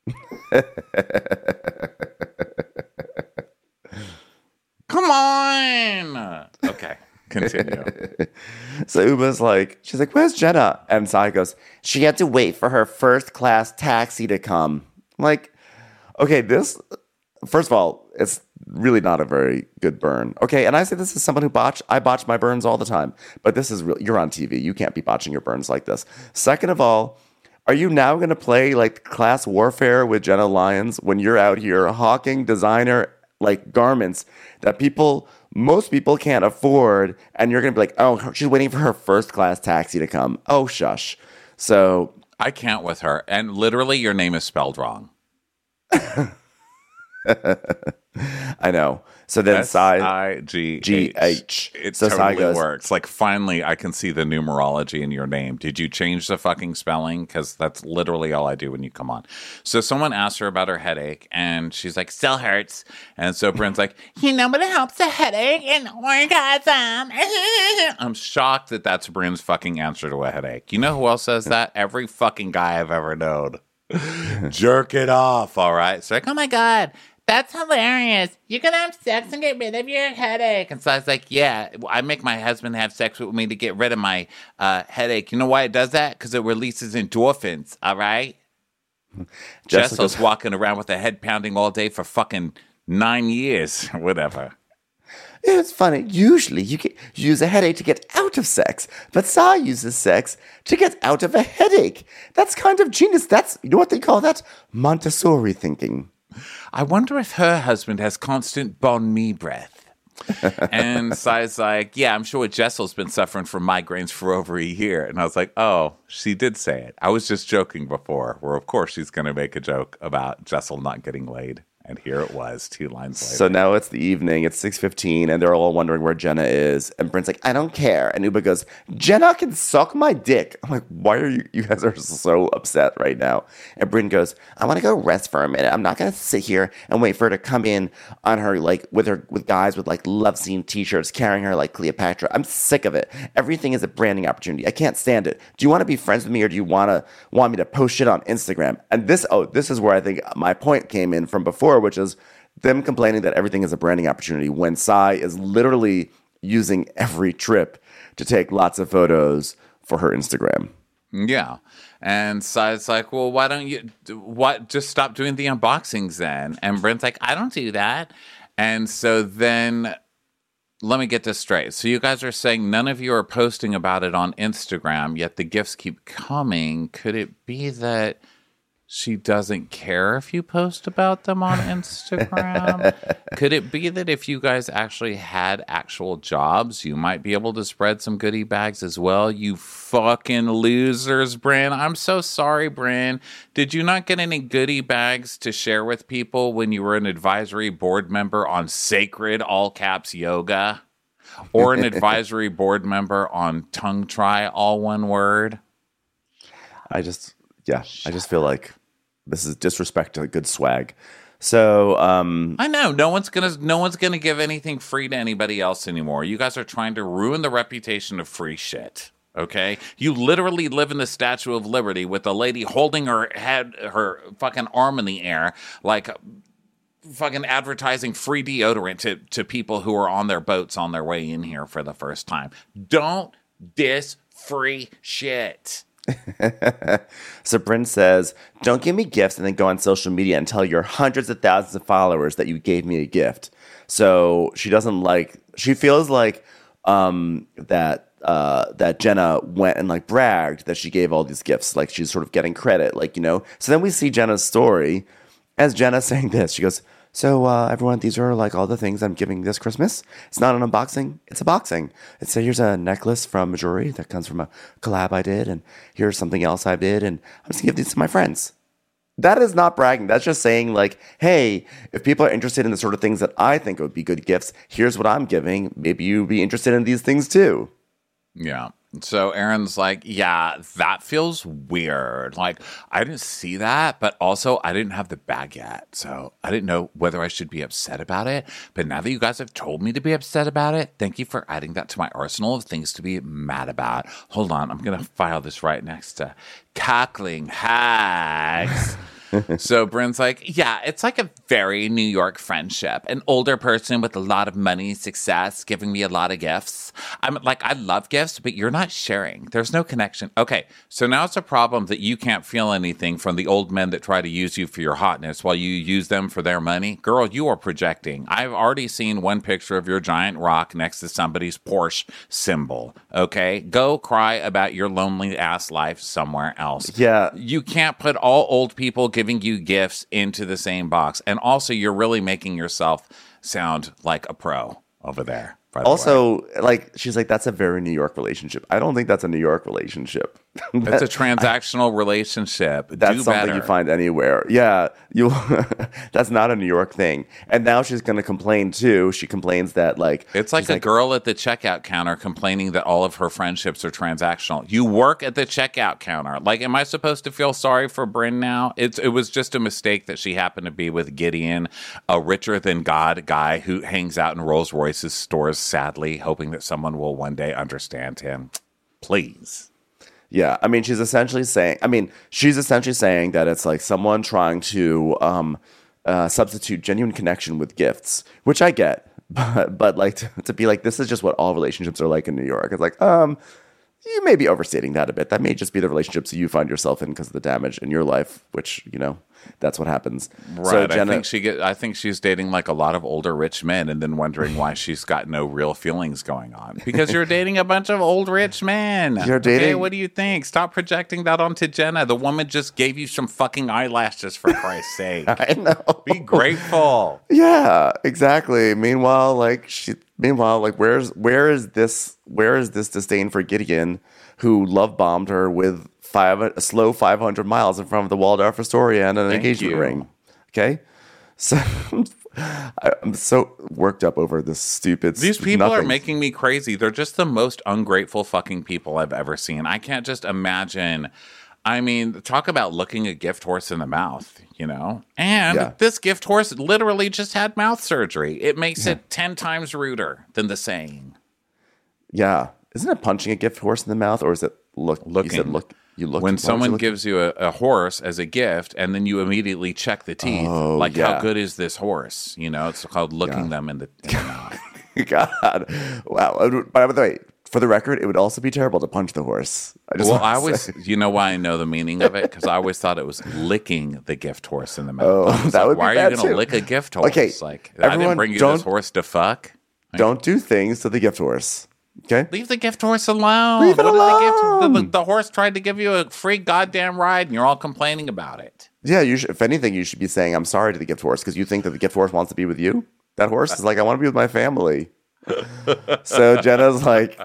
Come on. Okay, continue. So Uba's like, she's like, "Where's Jenna?" And Sai goes, "She had to wait for her first class taxi to come." I'm like, okay, this, first of all, it's really not a very good burn. Okay, and I say this as someone who botch, I botch my burns all the time, but this is real. You're on T V. You can't be botching your burns like this. Second of all, are you now going to play like class warfare with Jenna Lyons when you're out here hawking designer like garments that people, most people can't afford, and you're going to be like, "Oh, she's waiting for her first class taxi to come." Oh, shush. So I can't with her. And literally, your name is spelled wrong. I know. So then S Sai, I G G H. H. It So Sai totally goes- works. Like, finally, I can see the numerology in your name. Did you change the fucking spelling? Because that's literally all I do when you come on. So someone asked her about her headache, and she's like, "Still hurts." And so Bryn's like, "You know what helps a headache? An orgasm." I'm shocked that that's Bryn's fucking answer to a headache. You know who else says that? Every fucking guy I've ever known. Jerk it off, all right? It's like, "Oh my God, that's hilarious. You can have sex and get rid of your headache." And so I was like, "Yeah, I make my husband have sex with me to get rid of my uh, headache. You know why it does that? Because it releases endorphins, all right?" Jessica's- Jessel's walking around with a head pounding all day for fucking nine years, whatever. "It's funny. Usually you, get, you use a headache to get out of sex, but Sai uses sex to get out of a headache. That's kind of genius. That's, you know what they call that? Montessori thinking." I wonder if her husband has constant bon me breath. And Sai's like, "Yeah, I'm sure Jessel's been suffering from migraines for over a year." And I was like, "Oh, she did say it. I was just joking before, where of course she's going to make a joke about Jessel not getting laid." And here it was, two lines later. So now it's the evening. It's six fifteen, and they're all wondering where Jenna is. And Brent's like, "I don't care." And Uba goes, "Jenna can suck my dick." I'm like, why are you, you guys are so upset right now? And Brent goes, "I want to go rest for a minute. I'm not going to sit here and wait for her to come in on her, like, with her, with guys with, like, love scene t-shirts, carrying her like Cleopatra. I'm sick of it. Everything is a branding opportunity. I can't stand it. Do you want to be friends with me, or do you want to, want me to post shit on Instagram?" And this, oh, this is where I think my point came in from before, which is them complaining that everything is a branding opportunity when Sai is literally using every trip to take lots of photos for her Instagram. Yeah. And Sai's like, "Well, why don't you, what, just stop doing the unboxings then?" And Brent's like, "I don't do that." And so then, let me get this straight. So you guys are saying none of you are posting about it on Instagram, yet the gifts keep coming. Could it be that she doesn't care if you post about them on Instagram? Could it be that if you guys actually had actual jobs, you might be able to spread some goodie bags as well? You fucking losers, Bryn. I'm so sorry, Bryn. Did you not get any goodie bags to share with people when you were an advisory board member on Sacred All Caps Yoga? Or an advisory board member on Tongue Try All One Word? I just, yeah, I just feel like this is disrespect to good swag. So, um, I know no one's gonna no one's gonna give anything free to anybody else anymore. You guys are trying to ruin the reputation of free shit. Okay, you literally live in the Statue of Liberty with a lady holding her head, her fucking arm in the air, like fucking advertising free deodorant to to people who are on their boats on their way in here for the first time. Don't diss free shit. So Bryn says, "Don't give me gifts and then go on social media and tell your hundreds of thousands of followers that you gave me a gift." So she doesn't like, she feels like um, that uh, that Jenna went and like bragged that she gave all these gifts. Like she's sort of getting credit, like, you know. So then we see Jenna's story as Jenna saying this. She goes, So, uh, everyone, these are like all the things I'm giving this Christmas. It's not an unboxing, it's a boxing. It's so here's a necklace from jewelry that comes from a collab I did, and here's something else I did, and I'm just gonna give these to my friends. That is not bragging. That's just saying, like, hey, if people are interested in the sort of things that I think would be good gifts, here's what I'm giving. Maybe you'd be interested in these things too. Yeah. So Aaron's like, yeah, that feels weird. Like, I didn't see that, but also I didn't have the bag yet. So I didn't know whether I should be upset about it. But now that you guys have told me to be upset about it, thank you for adding that to my arsenal of things to be mad about. Hold on. I'm going to file this right next to cackling hags. So Bryn's like, yeah, it's like a very New York friendship. An older person with a lot of money, success, giving me a lot of gifts. I'm like, I love gifts, but you're not sharing. There's no connection. Okay, so now it's a problem that you can't feel anything from the old men that try to use you for your hotness while you use them for their money. Girl, you are projecting. I've already seen one picture of your giant rock next to somebody's Porsche symbol. Okay, go cry about your lonely ass life somewhere else. Yeah. You can't put all old people giving you gifts into the same box. And also, you're really making yourself sound like a pro over there. By the Also, way. like, she's like, that's a very New York relationship. I don't think that's a New York relationship. It's a transactional relationship. That's Do something better. you find anywhere. Yeah, you. That's not a New York thing. And now she's going to complain too. She complains that like It's like she's a girl at the checkout counter complaining that all of her friendships are transactional. You work at the checkout counter. Like, am I supposed to feel sorry for Bryn now? It's it was just a mistake that she happened to be with Gideon, a richer than God guy who hangs out in Rolls Royce's stores sadly, hoping that someone will one day understand him. Please. Yeah, I mean, she's essentially saying. I mean, she's essentially saying that it's like someone trying to um, uh, substitute genuine connection with gifts, which I get, but but like to, to be like, this is just what all relationships are like in New York. It's like, um, you may be overstating that a bit. That may just be the relationships you find yourself in because of the damage in your life, which you know, that's what happens. Right. So I Jenna, think she get. I think she's dating like a lot of older rich men, and then wondering why she's got no real feelings going on. Because you're dating a bunch of old rich men. You're dating- Okay, what do you think? Stop projecting that onto Jenna. The woman just gave you some fucking eyelashes for Christ's sake. I know. Be grateful. Yeah, exactly. Meanwhile, like she. Meanwhile, like where's where is this where is this disdain for Gideon, who love bombed her with five a slow five hundred miles in front of the Waldorf Astoria and an Thank engagement you. ring? Okay, so I- I'm so worked up over this stupid. These people are nothing. making me crazy. They're just the most ungrateful fucking people I've ever seen. I can't just imagine. I mean, talk about looking a gift horse in the mouth, you know? And Yeah. this gift horse literally just had mouth surgery. It makes it ten times ruder than the saying. Yeah, isn't it punching a gift horse in the mouth, or is it look? Looking. You said look. You look When what was it someone looking? gives you a, a horse as a gift and then you immediately check the teeth, Oh, like, yeah. how good is this horse? You know, it's called looking them in the, in the mouth. God, wow. By the way, for the record, it would also be terrible to punch the horse. I just Well, wanna I always, say. you know why I know the meaning of it? Because I always thought it was licking the gift horse in the mouth. Oh, I was that like, would be why are bad you going to too. lick a gift horse? Okay, Like, I everyone didn't bring you don't- this horse to fuck. Don't do things to the gift horse. Okay. Leave the gift horse alone. Leave it What did the gift- alone. the, the, the horse tried to give you a free goddamn ride, and you're all complaining about it. Yeah, you should, if anything, you should be saying, I'm sorry to the gift horse because you think that the gift horse wants to be with you. That horse is like, I want to be with my family. So Jenna's like,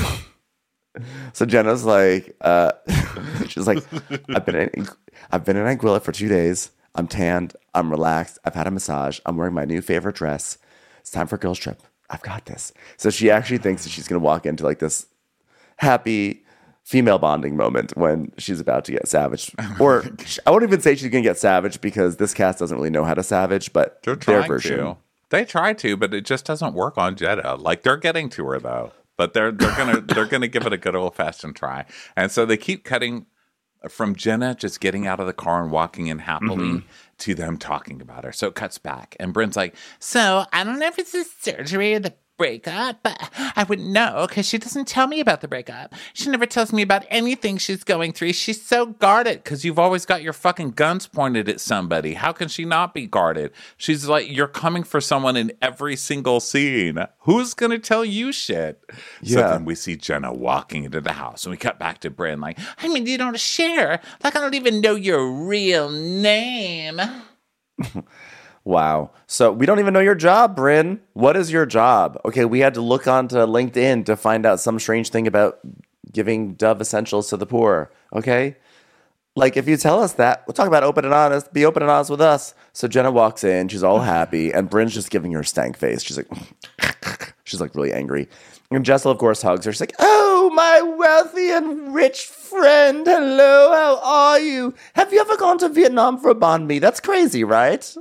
so Jenna's like, uh, she's like, I've been in, I've been in Anguilla for two days. I'm tanned. I'm relaxed. I've had a massage. I'm wearing my new favorite dress. It's time for a girls trip. I've got this. So she actually thinks that she's going to walk into like this happy female bonding moment when she's about to get savage. Or I won't even say she's going to get savage because this cast doesn't really know how to savage, but They're their trying version. to. They try to, but it just doesn't work on Jeddah. Like, they're getting to her though, but they're they're gonna they're gonna give it a good old fashioned try. And so they keep cutting from Jenna just getting out of the car and walking in happily Mm-hmm. to them talking about her. So it cuts back, and Bryn's like, "So I don't know if it's the surgery or the breakup, but I wouldn't know because she doesn't tell me about the breakup. She never tells me about anything she's going through. She's so guarded because you've always got your fucking guns pointed at somebody. How can she not be guarded? She's like, you're coming for someone in every single scene. Who's going to tell you shit?" So Yeah. then we see Jenna walking into the house and we cut back to Bryn like, I mean, you don't share. Like, I don't even know your real name. Wow. So we don't even know your job, Bryn. What is your job? Okay, we had to look onto LinkedIn to find out some strange thing about giving Dove essentials to the poor. Okay? Like, if you tell us that, we'll talk about open and honest. Be open and honest with us. So Jenna walks in. She's all happy. And Bryn's just giving her a stank face. She's like, she's like really angry. And Jessel, of course, hugs her. She's like, oh, my wealthy and rich friend. Hello, how are you? Have you ever gone to Vietnam for a banh mi? That's crazy, right?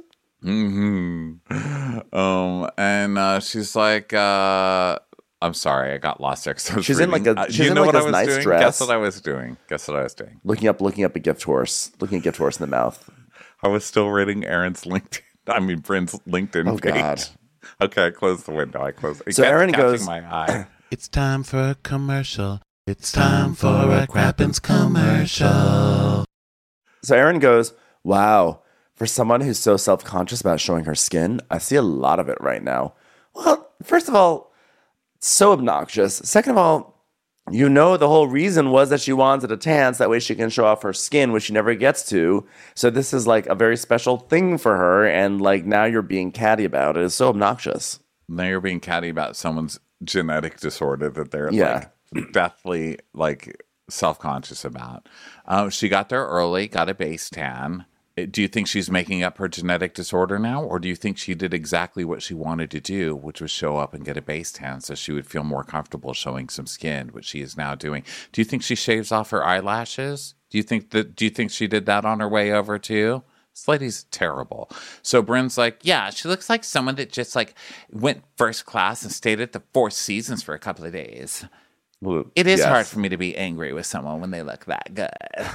Mm-hmm. Um, and uh, she's like, uh, I'm sorry, I got lost there. 'cause I was She's in reading. like a- Uh, she's you in know like what I this was nice doing? dress. Guess what I was doing? Guess what I was doing? Looking up, looking up a gift horse. Looking at gift horse in the mouth. I was still reading Aaron's LinkedIn. I mean, Bryn's LinkedIn Oh, page. God. Okay, I closed the window. I closed. It So kept Aaron catching goes- my eye. It's time for a commercial. It's time for a Crappens commercial. So Erin goes, wow, for someone who's so self-conscious about showing her skin, I see a lot of it right now. Well, first of all, it's so obnoxious. Second of all, you know the whole reason was that she wanted a tan so that way she can show off her skin, which she never gets to. So this is like a very special thing for her, and like now you're being catty about it. It's so obnoxious. Now you're being catty about someone's genetic disorder that they're Yeah. like deathly like self-conscious about. Um, she got there early, got a base tan. Uh, Do you think she's making up her genetic disorder now, or do you think she did exactly what she wanted to do, which was show up and get a base tan so she would feel more comfortable showing some skin, which she is now doing? Do you think she shaves off her eyelashes? Do you think that? Do you think she did that on her way over too? This lady's terrible. So Bryn's like, yeah, she looks like someone that just like went first class and stayed at the Four Seasons for a couple of days. Well, It is yes. hard for me to be angry with someone when they look that good.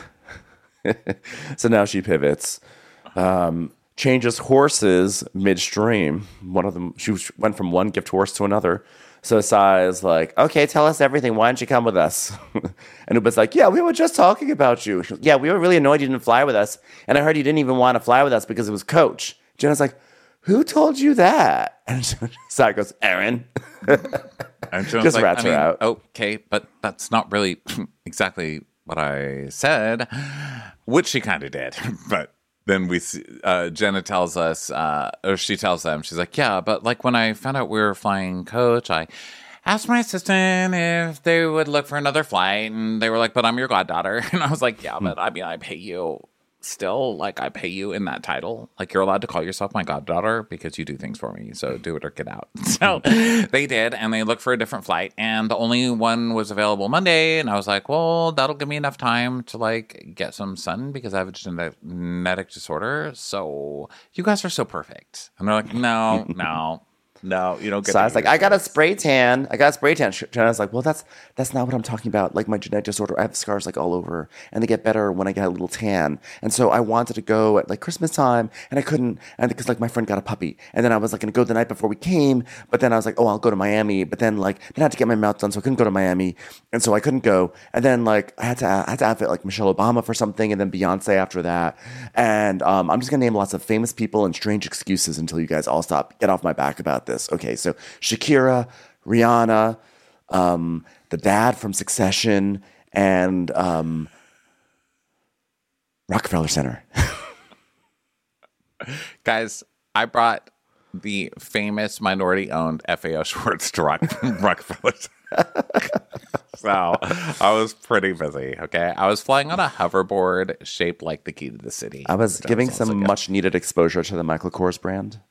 So now she pivots, um, changes horses midstream. One of them, she went from one gift horse to another. So Sai is like, okay, tell us everything. Why don't you come with us? And Uba's like, yeah, we were just talking about you. She goes, yeah, we were really annoyed you didn't fly with us. And I heard you didn't even want to fly with us because it was Coach. Jenna's like, who told you that? And Sai goes, Erin. And Joan's Just like, rats I mean, her out. okay, but that's not really exactly what I said, which she kind of did. But then we, see, uh, Jenna tells us, uh, or she tells them, she's like, yeah, but like when I found out we were flying Coach, I asked my assistant if they would look for another flight, and they were like, but I'm your goddaughter. And I was like, yeah, but I mean, I pay you still, like I pay you in that title. Like you're allowed to call yourself my goddaughter because you do things for me. So do it or get out. So they did, and they looked for a different flight, and the only one was available Monday. And I was like, well, that'll give me enough time to like get some sun because I have a genetic genetic disorder. So you guys are so perfect. And they're like, no, no. No, you don't get So I to was like, use I got a this. spray tan. I got a spray tan. Jenna's like, well, that's that's not what I'm talking about. Like my genetic disorder, I have scars like all over, and they get better when I get a little tan. And so I wanted to go at like Christmas time, and I couldn't, and because like my friend got a puppy, and then I was like going to go the night before we came, but then I was like, oh, I'll go to Miami, but then like then I had to get my mouth done, so I couldn't go to Miami, and so I couldn't go. And then like I had to I had to outfit like Michelle Obama for something, and then Beyonce after that. And um, I'm just gonna name lots of famous people and strange excuses until you guys all stop get off my back about this. Okay, so Shakira, Rihanna, um, the dad from Succession, and um, Rockefeller Center. Guys, I brought the famous minority-owned F A O Schwartz to Rock- Rockefeller. So I was pretty busy, okay? I was flying on a hoverboard shaped like the key to the city. I was which giving also some good. much needed exposure to the Michael Kors brand.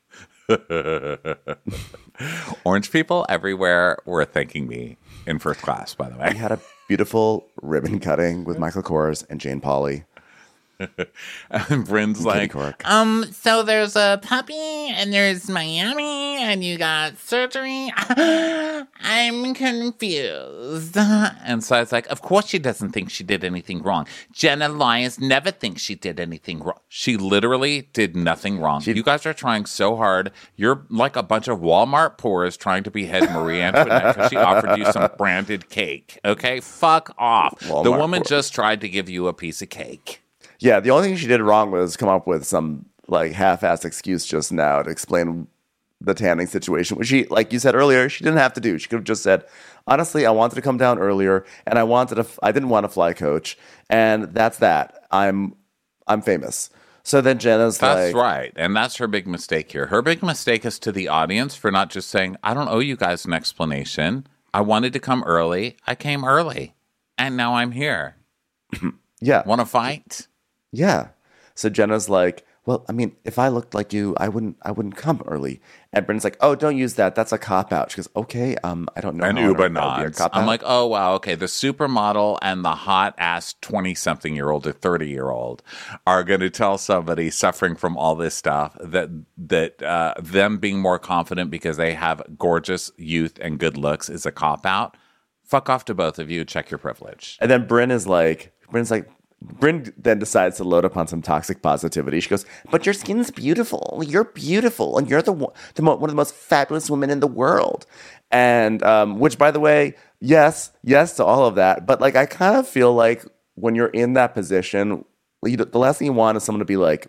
Orange people everywhere were thanking me in first class, by the We way. had a beautiful ribbon cutting with Michael Kors and Jane Pauley. And Bryn's like, Cork. Um, so there's a puppy and there's Miami and you got surgery. I'm confused. and so I was like, of course she doesn't think she did anything wrong. Jenna Lyons never thinks she did anything wrong. She literally did nothing wrong. you guys are trying so hard. You're like a bunch of Walmart poors trying to behead Marie Antoinette because she offered you some branded cake. Okay? Fuck off. the Walmart woman poor. just tried to give you a piece of cake. Yeah, the only thing she did wrong was come up with some like half-assed excuse just now to explain the tanning situation, which she, like you said earlier, she didn't have to do. She could have just said, honestly, I wanted to come down earlier, and I wanted to. I didn't want to fly Coach, and that's that. I'm I'm famous. So then Jenna's That's like, right. And that's her big mistake here. Her big mistake is to the audience for not just saying, I don't owe you guys an explanation. I wanted to come early. I came early. And now I'm here. yeah, Want to fight? yeah. So Jenna's like, well, I mean, if I looked like you, I wouldn't, I wouldn't come early. And Brendan's like, oh, don't use that. That's a cop out. She goes, okay, um, I don't know. And how on Uber earth that would be a nods. cop I'm out. like, oh, wow, okay. The supermodel and the hot ass twenty something year old or thirty year old are going to tell somebody suffering from all this stuff that that uh, them being more confident because they have gorgeous youth and good looks is a cop out. Fuck off to both of you. Check your privilege. And then Bryn is like, Bryn's like, Bryn then decides to load up on some toxic positivity. She goes, but your skin's beautiful. You're beautiful. And you're the, one- the mo- one of the most fabulous women in the world. And, um, which, by the way, yes, yes to all of that. But, like, I kind of feel like when you're in that position, you, the last thing you want is someone to be like,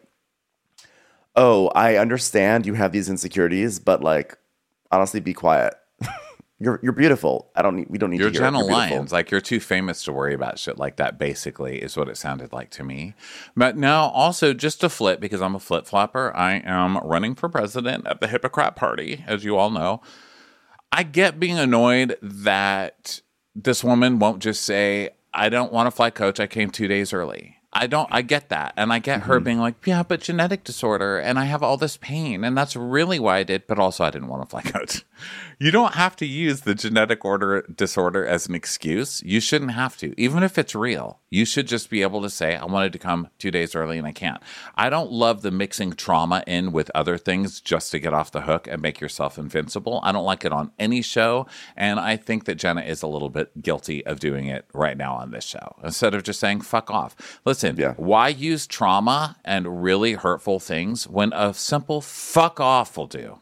oh, I understand you have these insecurities, but, like, honestly, be quiet. You're you're beautiful. I don't need. We don't need You're to hear it. Jenna You're beautiful. Lyons. Like, you're too famous to worry about shit like that, basically, is what it sounded like to me. But now, also, just to flip, because I'm a flip flopper, I am running for president at the Hippocrat Party, as you all know. I get being annoyed that this woman won't just say, I don't want to fly coach. I came two days early. I don't, I get that. And I get her being like, yeah, but genetic disorder and I have all this pain. And that's really why I did. But also I didn't want to fly coach. You don't have to use the genetic order disorder as an excuse. You shouldn't have to. Even if it's real, you should just be able to say, I wanted to come two days early and I can't. I don't love the mixing trauma in with other things just to get off the hook and make yourself invincible. I don't like it on any show. And I think that Jenna is a little bit guilty of doing it right now on this show. Instead of just saying, fuck off. Listen, Yeah. why use trauma and really hurtful things when a simple fuck off will do?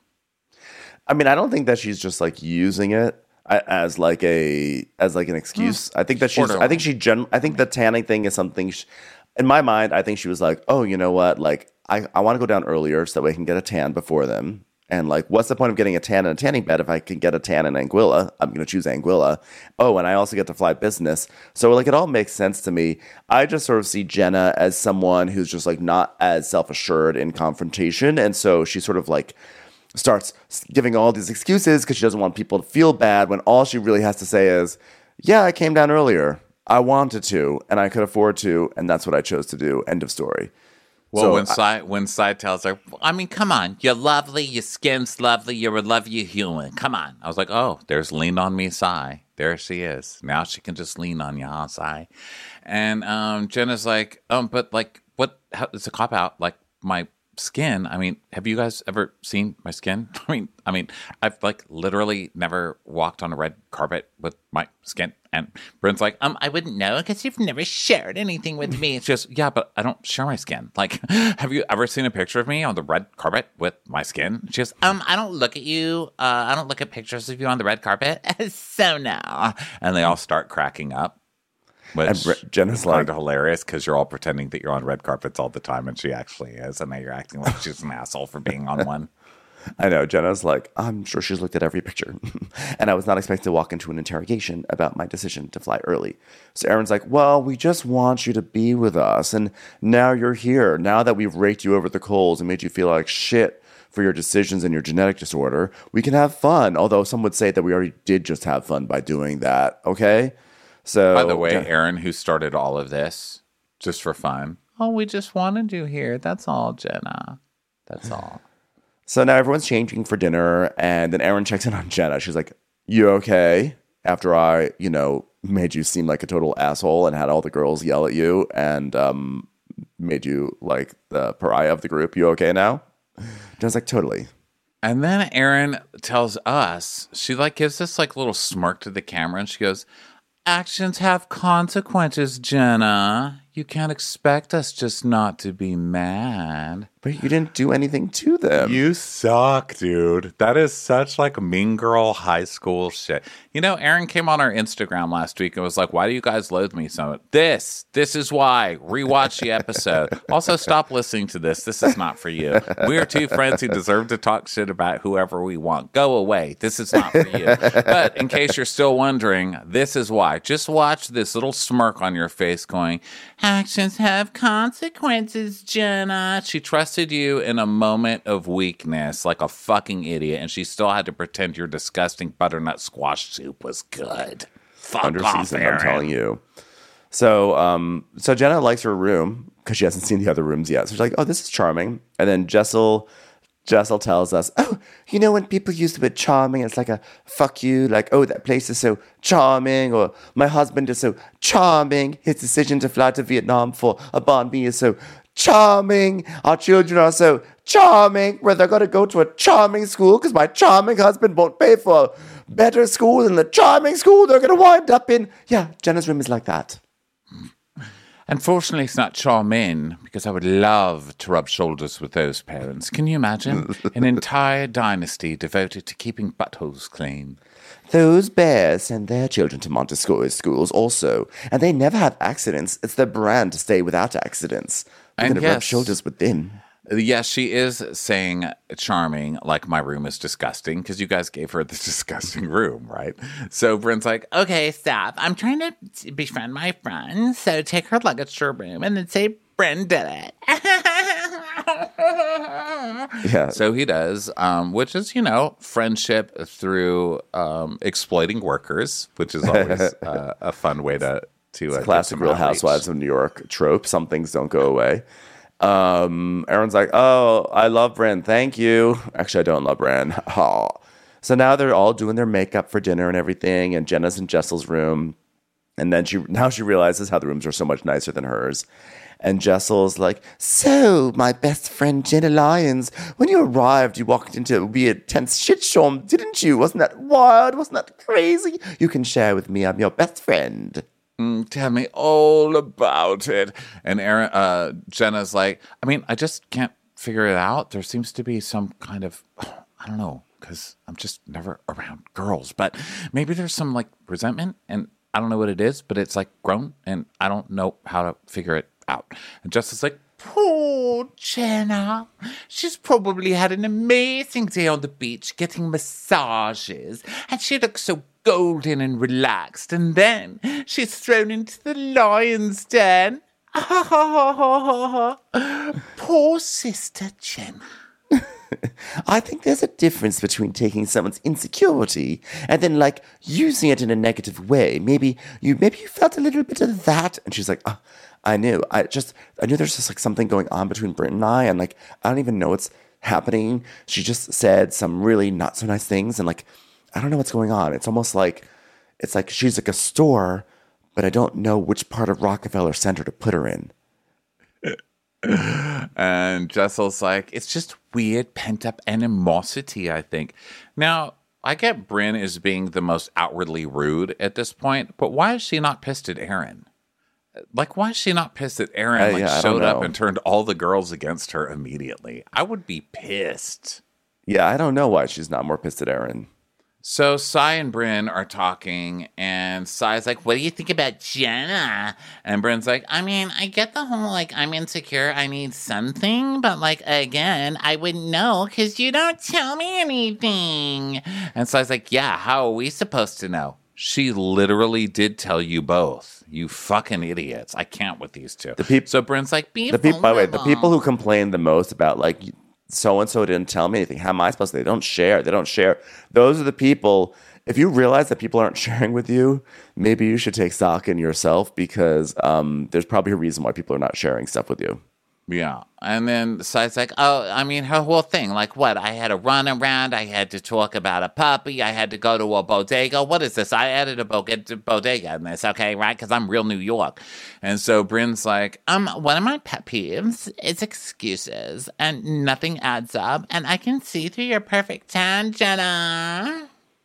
I mean, I don't think that she's just like using it a- as like a as like an excuse. I think that she's. I think she. Gen- I think the tanning thing is something. She, in my mind, I think she was like, oh, you know what? Like, I I want to go down earlier so that way I can get a tan before them. And like, what's the point of getting a tan in a tanning bed if I can get a tan in Anguilla? I'm going to choose Anguilla. Oh, and I also get to fly business. So like, it all makes sense to me. I just sort of see Jenna as someone who's just like not as self-assured in confrontation. And so she sort of like starts giving all these excuses because she doesn't want people to feel bad when all she really has to say is, yeah, I came down earlier. I wanted to, and I could afford to, and that's what I chose to do. End of story. Well, So, when I- Sai when Sai tells her, I mean, come on, you're lovely, your skin's lovely, you're a lovely human. Come on. I was like, oh, there's lean on me, Sai. There she is. Now she can just lean on you, huh, Sai? And um, Jenna's like, um, but like, what? How, it's a cop out. Like my skin. I mean, have you guys ever seen my skin? I mean, I mean, I've like literally never walked on a red carpet with my skin. And Bryn's like, um, I wouldn't know because you've never shared anything with me. It's just, yeah, but I don't share my skin. Like, have you ever seen a picture of me on the red carpet with my skin? She goes, um, I don't look at you. Uh, I don't look at pictures of you on the red carpet. So no. And they all start cracking up. Which And Br- Jenna's is kind like- of hilarious because you're all pretending that you're on red carpets all the time, and she actually is, and now you're acting like she's an asshole for being on one. I know. Jenna's like, I'm sure she's looked at every picture. And I was not expected to walk into an interrogation about my decision to fly early. So Aaron's like, well, we just want you to be with us. And now you're here. Now that we've raked you over the coals and made you feel like shit for your decisions and your genetic disorder, we can have fun. Although some would say that we already did just have fun by doing that. Okay? So, By the way, Jen- Aaron, who started all of this just for fun. Oh, we just wanted you here. That's all, Jenna. That's all. So now everyone's changing for dinner, and then Erin checks in on Jenna. She's like, you okay? After I, you know, made you seem like a total asshole and had all the girls yell at you and um, made you like the pariah of the group. You okay now? Jenna's like, totally. And then Aaron tells us, she like gives this like little smirk to the camera, and she goes, actions have consequences, Jenna. You can't expect us just not to be mad. But you didn't do anything to them. You suck, dude. That is such like mean girl high school shit. You know, Aaron came on our Instagram last week and was like, why do you guys loathe me so? This, this is why. Rewatch the episode. Also, stop listening to this. This is not for you. We are two friends who deserve to talk shit about whoever we want. Go away. This is not for you. But in case you're still wondering, this is why. Just watch this little smirk on your face going, actions have consequences, Jenna. She trusted you in a moment of weakness like a fucking idiot, and she still had to pretend your disgusting butternut squash soup was good. Fuck Under off, season, Aaron. I'm telling you. So, um, so Jenna likes her room because she hasn't seen the other rooms yet. So she's like, "Oh, this is charming." And then Jessel, Jessel tells us, "Oh, you know when people use the word charming, it's like a fuck you, like oh that place is so charming, or my husband is so charming. His decision to fly to Vietnam for a banh mi is so charming. Our children are so charming. Where they're going to go to a charming school because my charming husband won't pay for a better school than the charming school they're going to wind up in." Yeah, Jenna's room is like that. Unfortunately, it's not charming because I would love to rub shoulders with those parents. Can you imagine? An entire dynasty devoted to keeping buttholes clean. Those bears send their children to Montessori schools also, and they never have accidents. It's their brand to stay without accidents. I'm And going to rub yes. shoulders with them. Yes, she is saying charming, like my room is disgusting, because you guys gave her the disgusting room, right? So Bryn's like, Okay, stop. I'm trying to befriend my friend, so take her luggage to her room and then say Bryn did it. Yeah. so he does, um, which is, you know, friendship through um, exploiting workers, which is always uh, a fun way to, to uh, get Classic some Real outreach. Housewives of New York trope. Some things don't go away. Um, Aaron's like, "Oh, I love Bran. Thank you." Actually, I don't love Bran. Oh. So now they're all doing their makeup for dinner and everything, and Jenna's in Jessel's room. And then she now she realizes how the rooms are so much nicer than hers. And Jessel's like, "So, my best friend Jenna Lyons, when you arrived, you walked into a weird, tense shitstorm, didn't you? Wasn't that wild? Wasn't that crazy? You can share with me. I'm your best friend." Mm, tell me all about it. And Aaron, uh, Jenna's like, I mean, I just can't figure it out. There seems to be some kind of, I don't know, because I'm just never around girls. But maybe there's some like resentment, and I don't know what it is, but it's like grown, and I don't know how to figure it out. And Jess like, Poor Jenna. She's probably had an amazing day on the beach getting massages, and she looks so golden and relaxed, and then she's thrown into the lion's den. Poor sister Jenna. I think there's a difference between taking someone's insecurity and then like using it in a negative way. Maybe you maybe you felt a little bit of that. And she's like, oh, I knew. I just I knew there's just like something going on between Britt and I, and like I don't even know what's happening. She just said some really not so nice things, and like I don't know what's going on. It's almost like it's like she's like a store, but I don't know which part of Rockefeller Center to put her in. and Jessel's like, it's just weird pent up animosity, I think. Now, I get Bryn is being the most outwardly rude at this point, but why is she not pissed at Aaron? Like, why is she not pissed that Aaron Uh, like yeah, I don't showed up know. and turned all the girls against her immediately? I would be pissed. Yeah, I don't know why she's not more pissed at Aaron. So Sai and Bryn are talking, and Sai's like, What do you think about Jenna? and Bryn's like, I mean, I get the whole, like, I'm insecure, I need something, but, like, again, I wouldn't know because you don't tell me anything. and Sai's like, yeah, how are we supposed to know? She literally did tell you both. You fucking idiots. I can't with these two. The peop- so Bryn's like, Be The people, by the way, the vulnerable. people who complain the most about like so and so didn't tell me anything. How am I supposed to? They don't share. They don't share. Those are the people. If you realize that people aren't sharing with you, maybe you should take stock in yourself because um, there's probably a reason why people are not sharing stuff with you. yeah. And then Sai's like, Oh, I mean, her whole thing. Like, what? I had to run around. I had to talk about a puppy. I had to go to a bodega. What is this? I added a bod- bodega in this, okay, right? Because I'm real New York. and so Bryn's like, Um, one of my pet peeves is excuses, and nothing adds up, and I can see through your perfect tan, Jenna.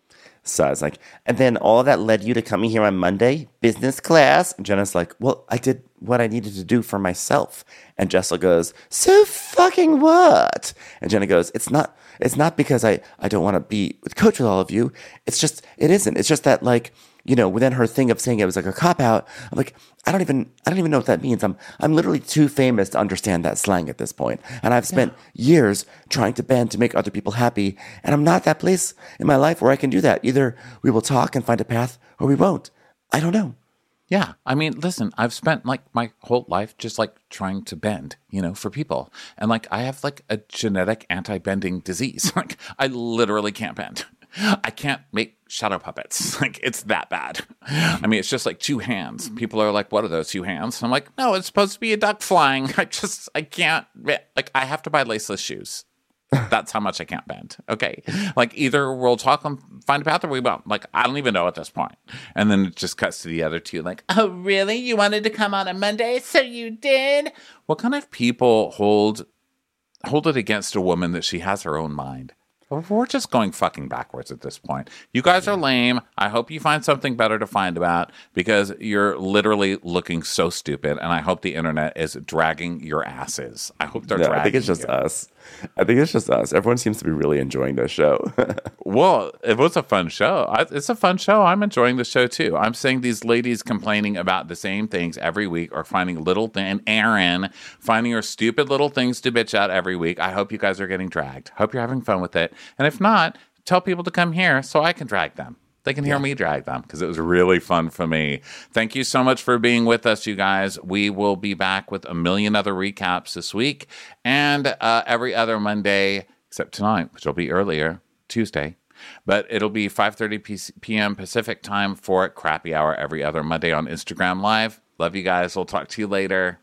So I was like, and then all of that led you to coming here on Monday, business class. And Jenna's like, well, I did what I needed to do for myself. And Jessel goes, so fucking what? And Jenna goes, it's not, it's not because I, I don't want to be with coach with all of you. It's just, it isn't. It's just that, like, you know, within her thing of saying it was like a cop out, I'm like, I don't even, I don't even know what that means. I'm, I'm literally too famous to understand that slang at this point. And I've spent yeah. years trying to bend to make other people happy. And I'm not at that place in my life where I can do that. Either we will talk and find a path or we won't. I don't know. Yeah. I mean, listen, I've spent like my whole life just like trying to bend, you know, for people. And like, I have like a genetic anti-bending disease. Like, I literally can't bend. I can't make shadow puppets. Like, it's that bad. I mean, it's just like two hands. People are like, what are those two hands? And I'm like, no, it's supposed to be a duck flying. I just, I can't, like, I have to buy laceless shoes. That's how much I can't bend. Okay. Like, either we'll talk and find a path or we won't. Like, I don't even know at this point. And then it just cuts to the other two. Like, oh, really? You wanted to come on a Monday? So you did? What kind of people hold, hold it against a woman that she has her own mind? We're just going fucking backwards at this point. You guys are lame. I hope you find something better to find about, because you're literally looking so stupid, and I hope the internet is dragging your asses. I hope they're no, dragging I think it's just you. us. I think it's just us. Everyone seems to be really enjoying this show. Well, it was a fun show. I, it's a fun show. I'm enjoying the show, too. I'm seeing these ladies complaining about the same things every week, or finding little things, and Erin finding her stupid little things to bitch out every week. I hope you guys are getting dragged. Hope you're having fun with it. And if not, tell people to come here so I can drag them. They can hear yeah. me drag them, because it was really fun for me. Thank you so much for being with us, you guys. We will be back with a million other recaps this week, and uh, every other Monday, except tonight, which will be earlier, Tuesday. But it'll be five thirty p.m. Pacific time for Crappy Hour every other Monday on Instagram Live. Love you guys. We'll talk to you later.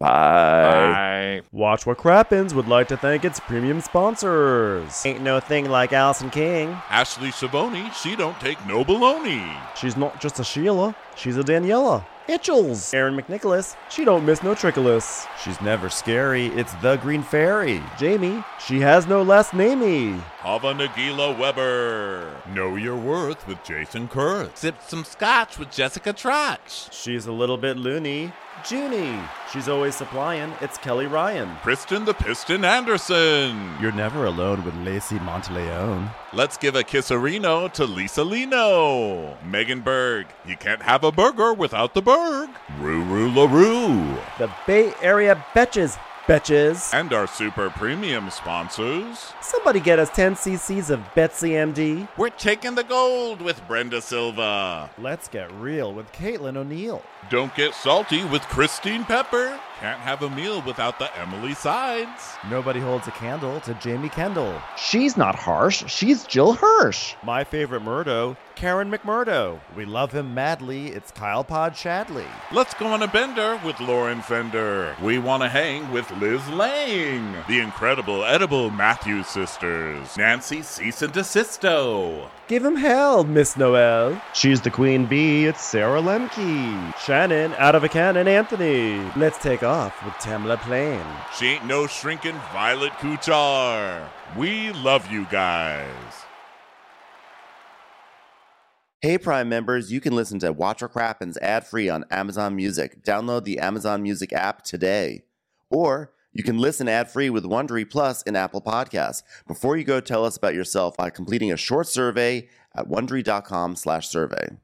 Bye. Bye. Watch What Crappens would like to thank its premium sponsors. Ain't no thing like Allison King. Ashley Savoni, she don't take no baloney. She's not just a Sheila, she's a Daniela. Itchels. Aaron McNicholas, she don't miss no trickolas. She's never scary, it's the Green Fairy. Jamie, she has no last namey. Hava Nagila Weber. Know your worth with Jason Kurth. Sip some scotch with Jessica Trotch. She's a little bit loony. Junie, she's always supplying. It's Kelly Ryan. Kristen the Piston Anderson. You're never alone with Lacey Monteleone. Let's give a kisserino to Lisa Lino. Megan Berg, you can't have a burger without the Berg. Ruru LaRue. The Bay Area Betches. Betches. And our super premium sponsors. Somebody get us ten cc's of Betsy M D. We're taking the gold with Brenda Silva. Let's get real with Caitlin O'Neill. Don't get salty with Christine Pepper. Can't have a meal without the Emily Sides. Nobody holds a candle to Jamie Kendall. She's not harsh. She's Jill Hirsch. My favorite Murdo, Karen McMurdo. We love him madly. It's Kyle Pod Shadley. Let's go on a bender with Lauren Fender. We want to hang with Liz Lang. The incredible edible Matthews sisters. Nancy Cease and Desisto. Give him hell, Miss Noel. She's the queen bee. It's Sarah Lemke. Shannon, out of a cannon, Anthony. Let's take off with Tamla Plain. She ain't no shrinking Violet Kuchar. We love you guys. Hey, Prime members, you can listen to Watch What Crappens ad-free on Amazon Music. Download the Amazon Music app today. Or you can listen ad-free with Wondery Plus in Apple Podcasts. Before you go, tell us about yourself by completing a short survey at wondery.com slash survey.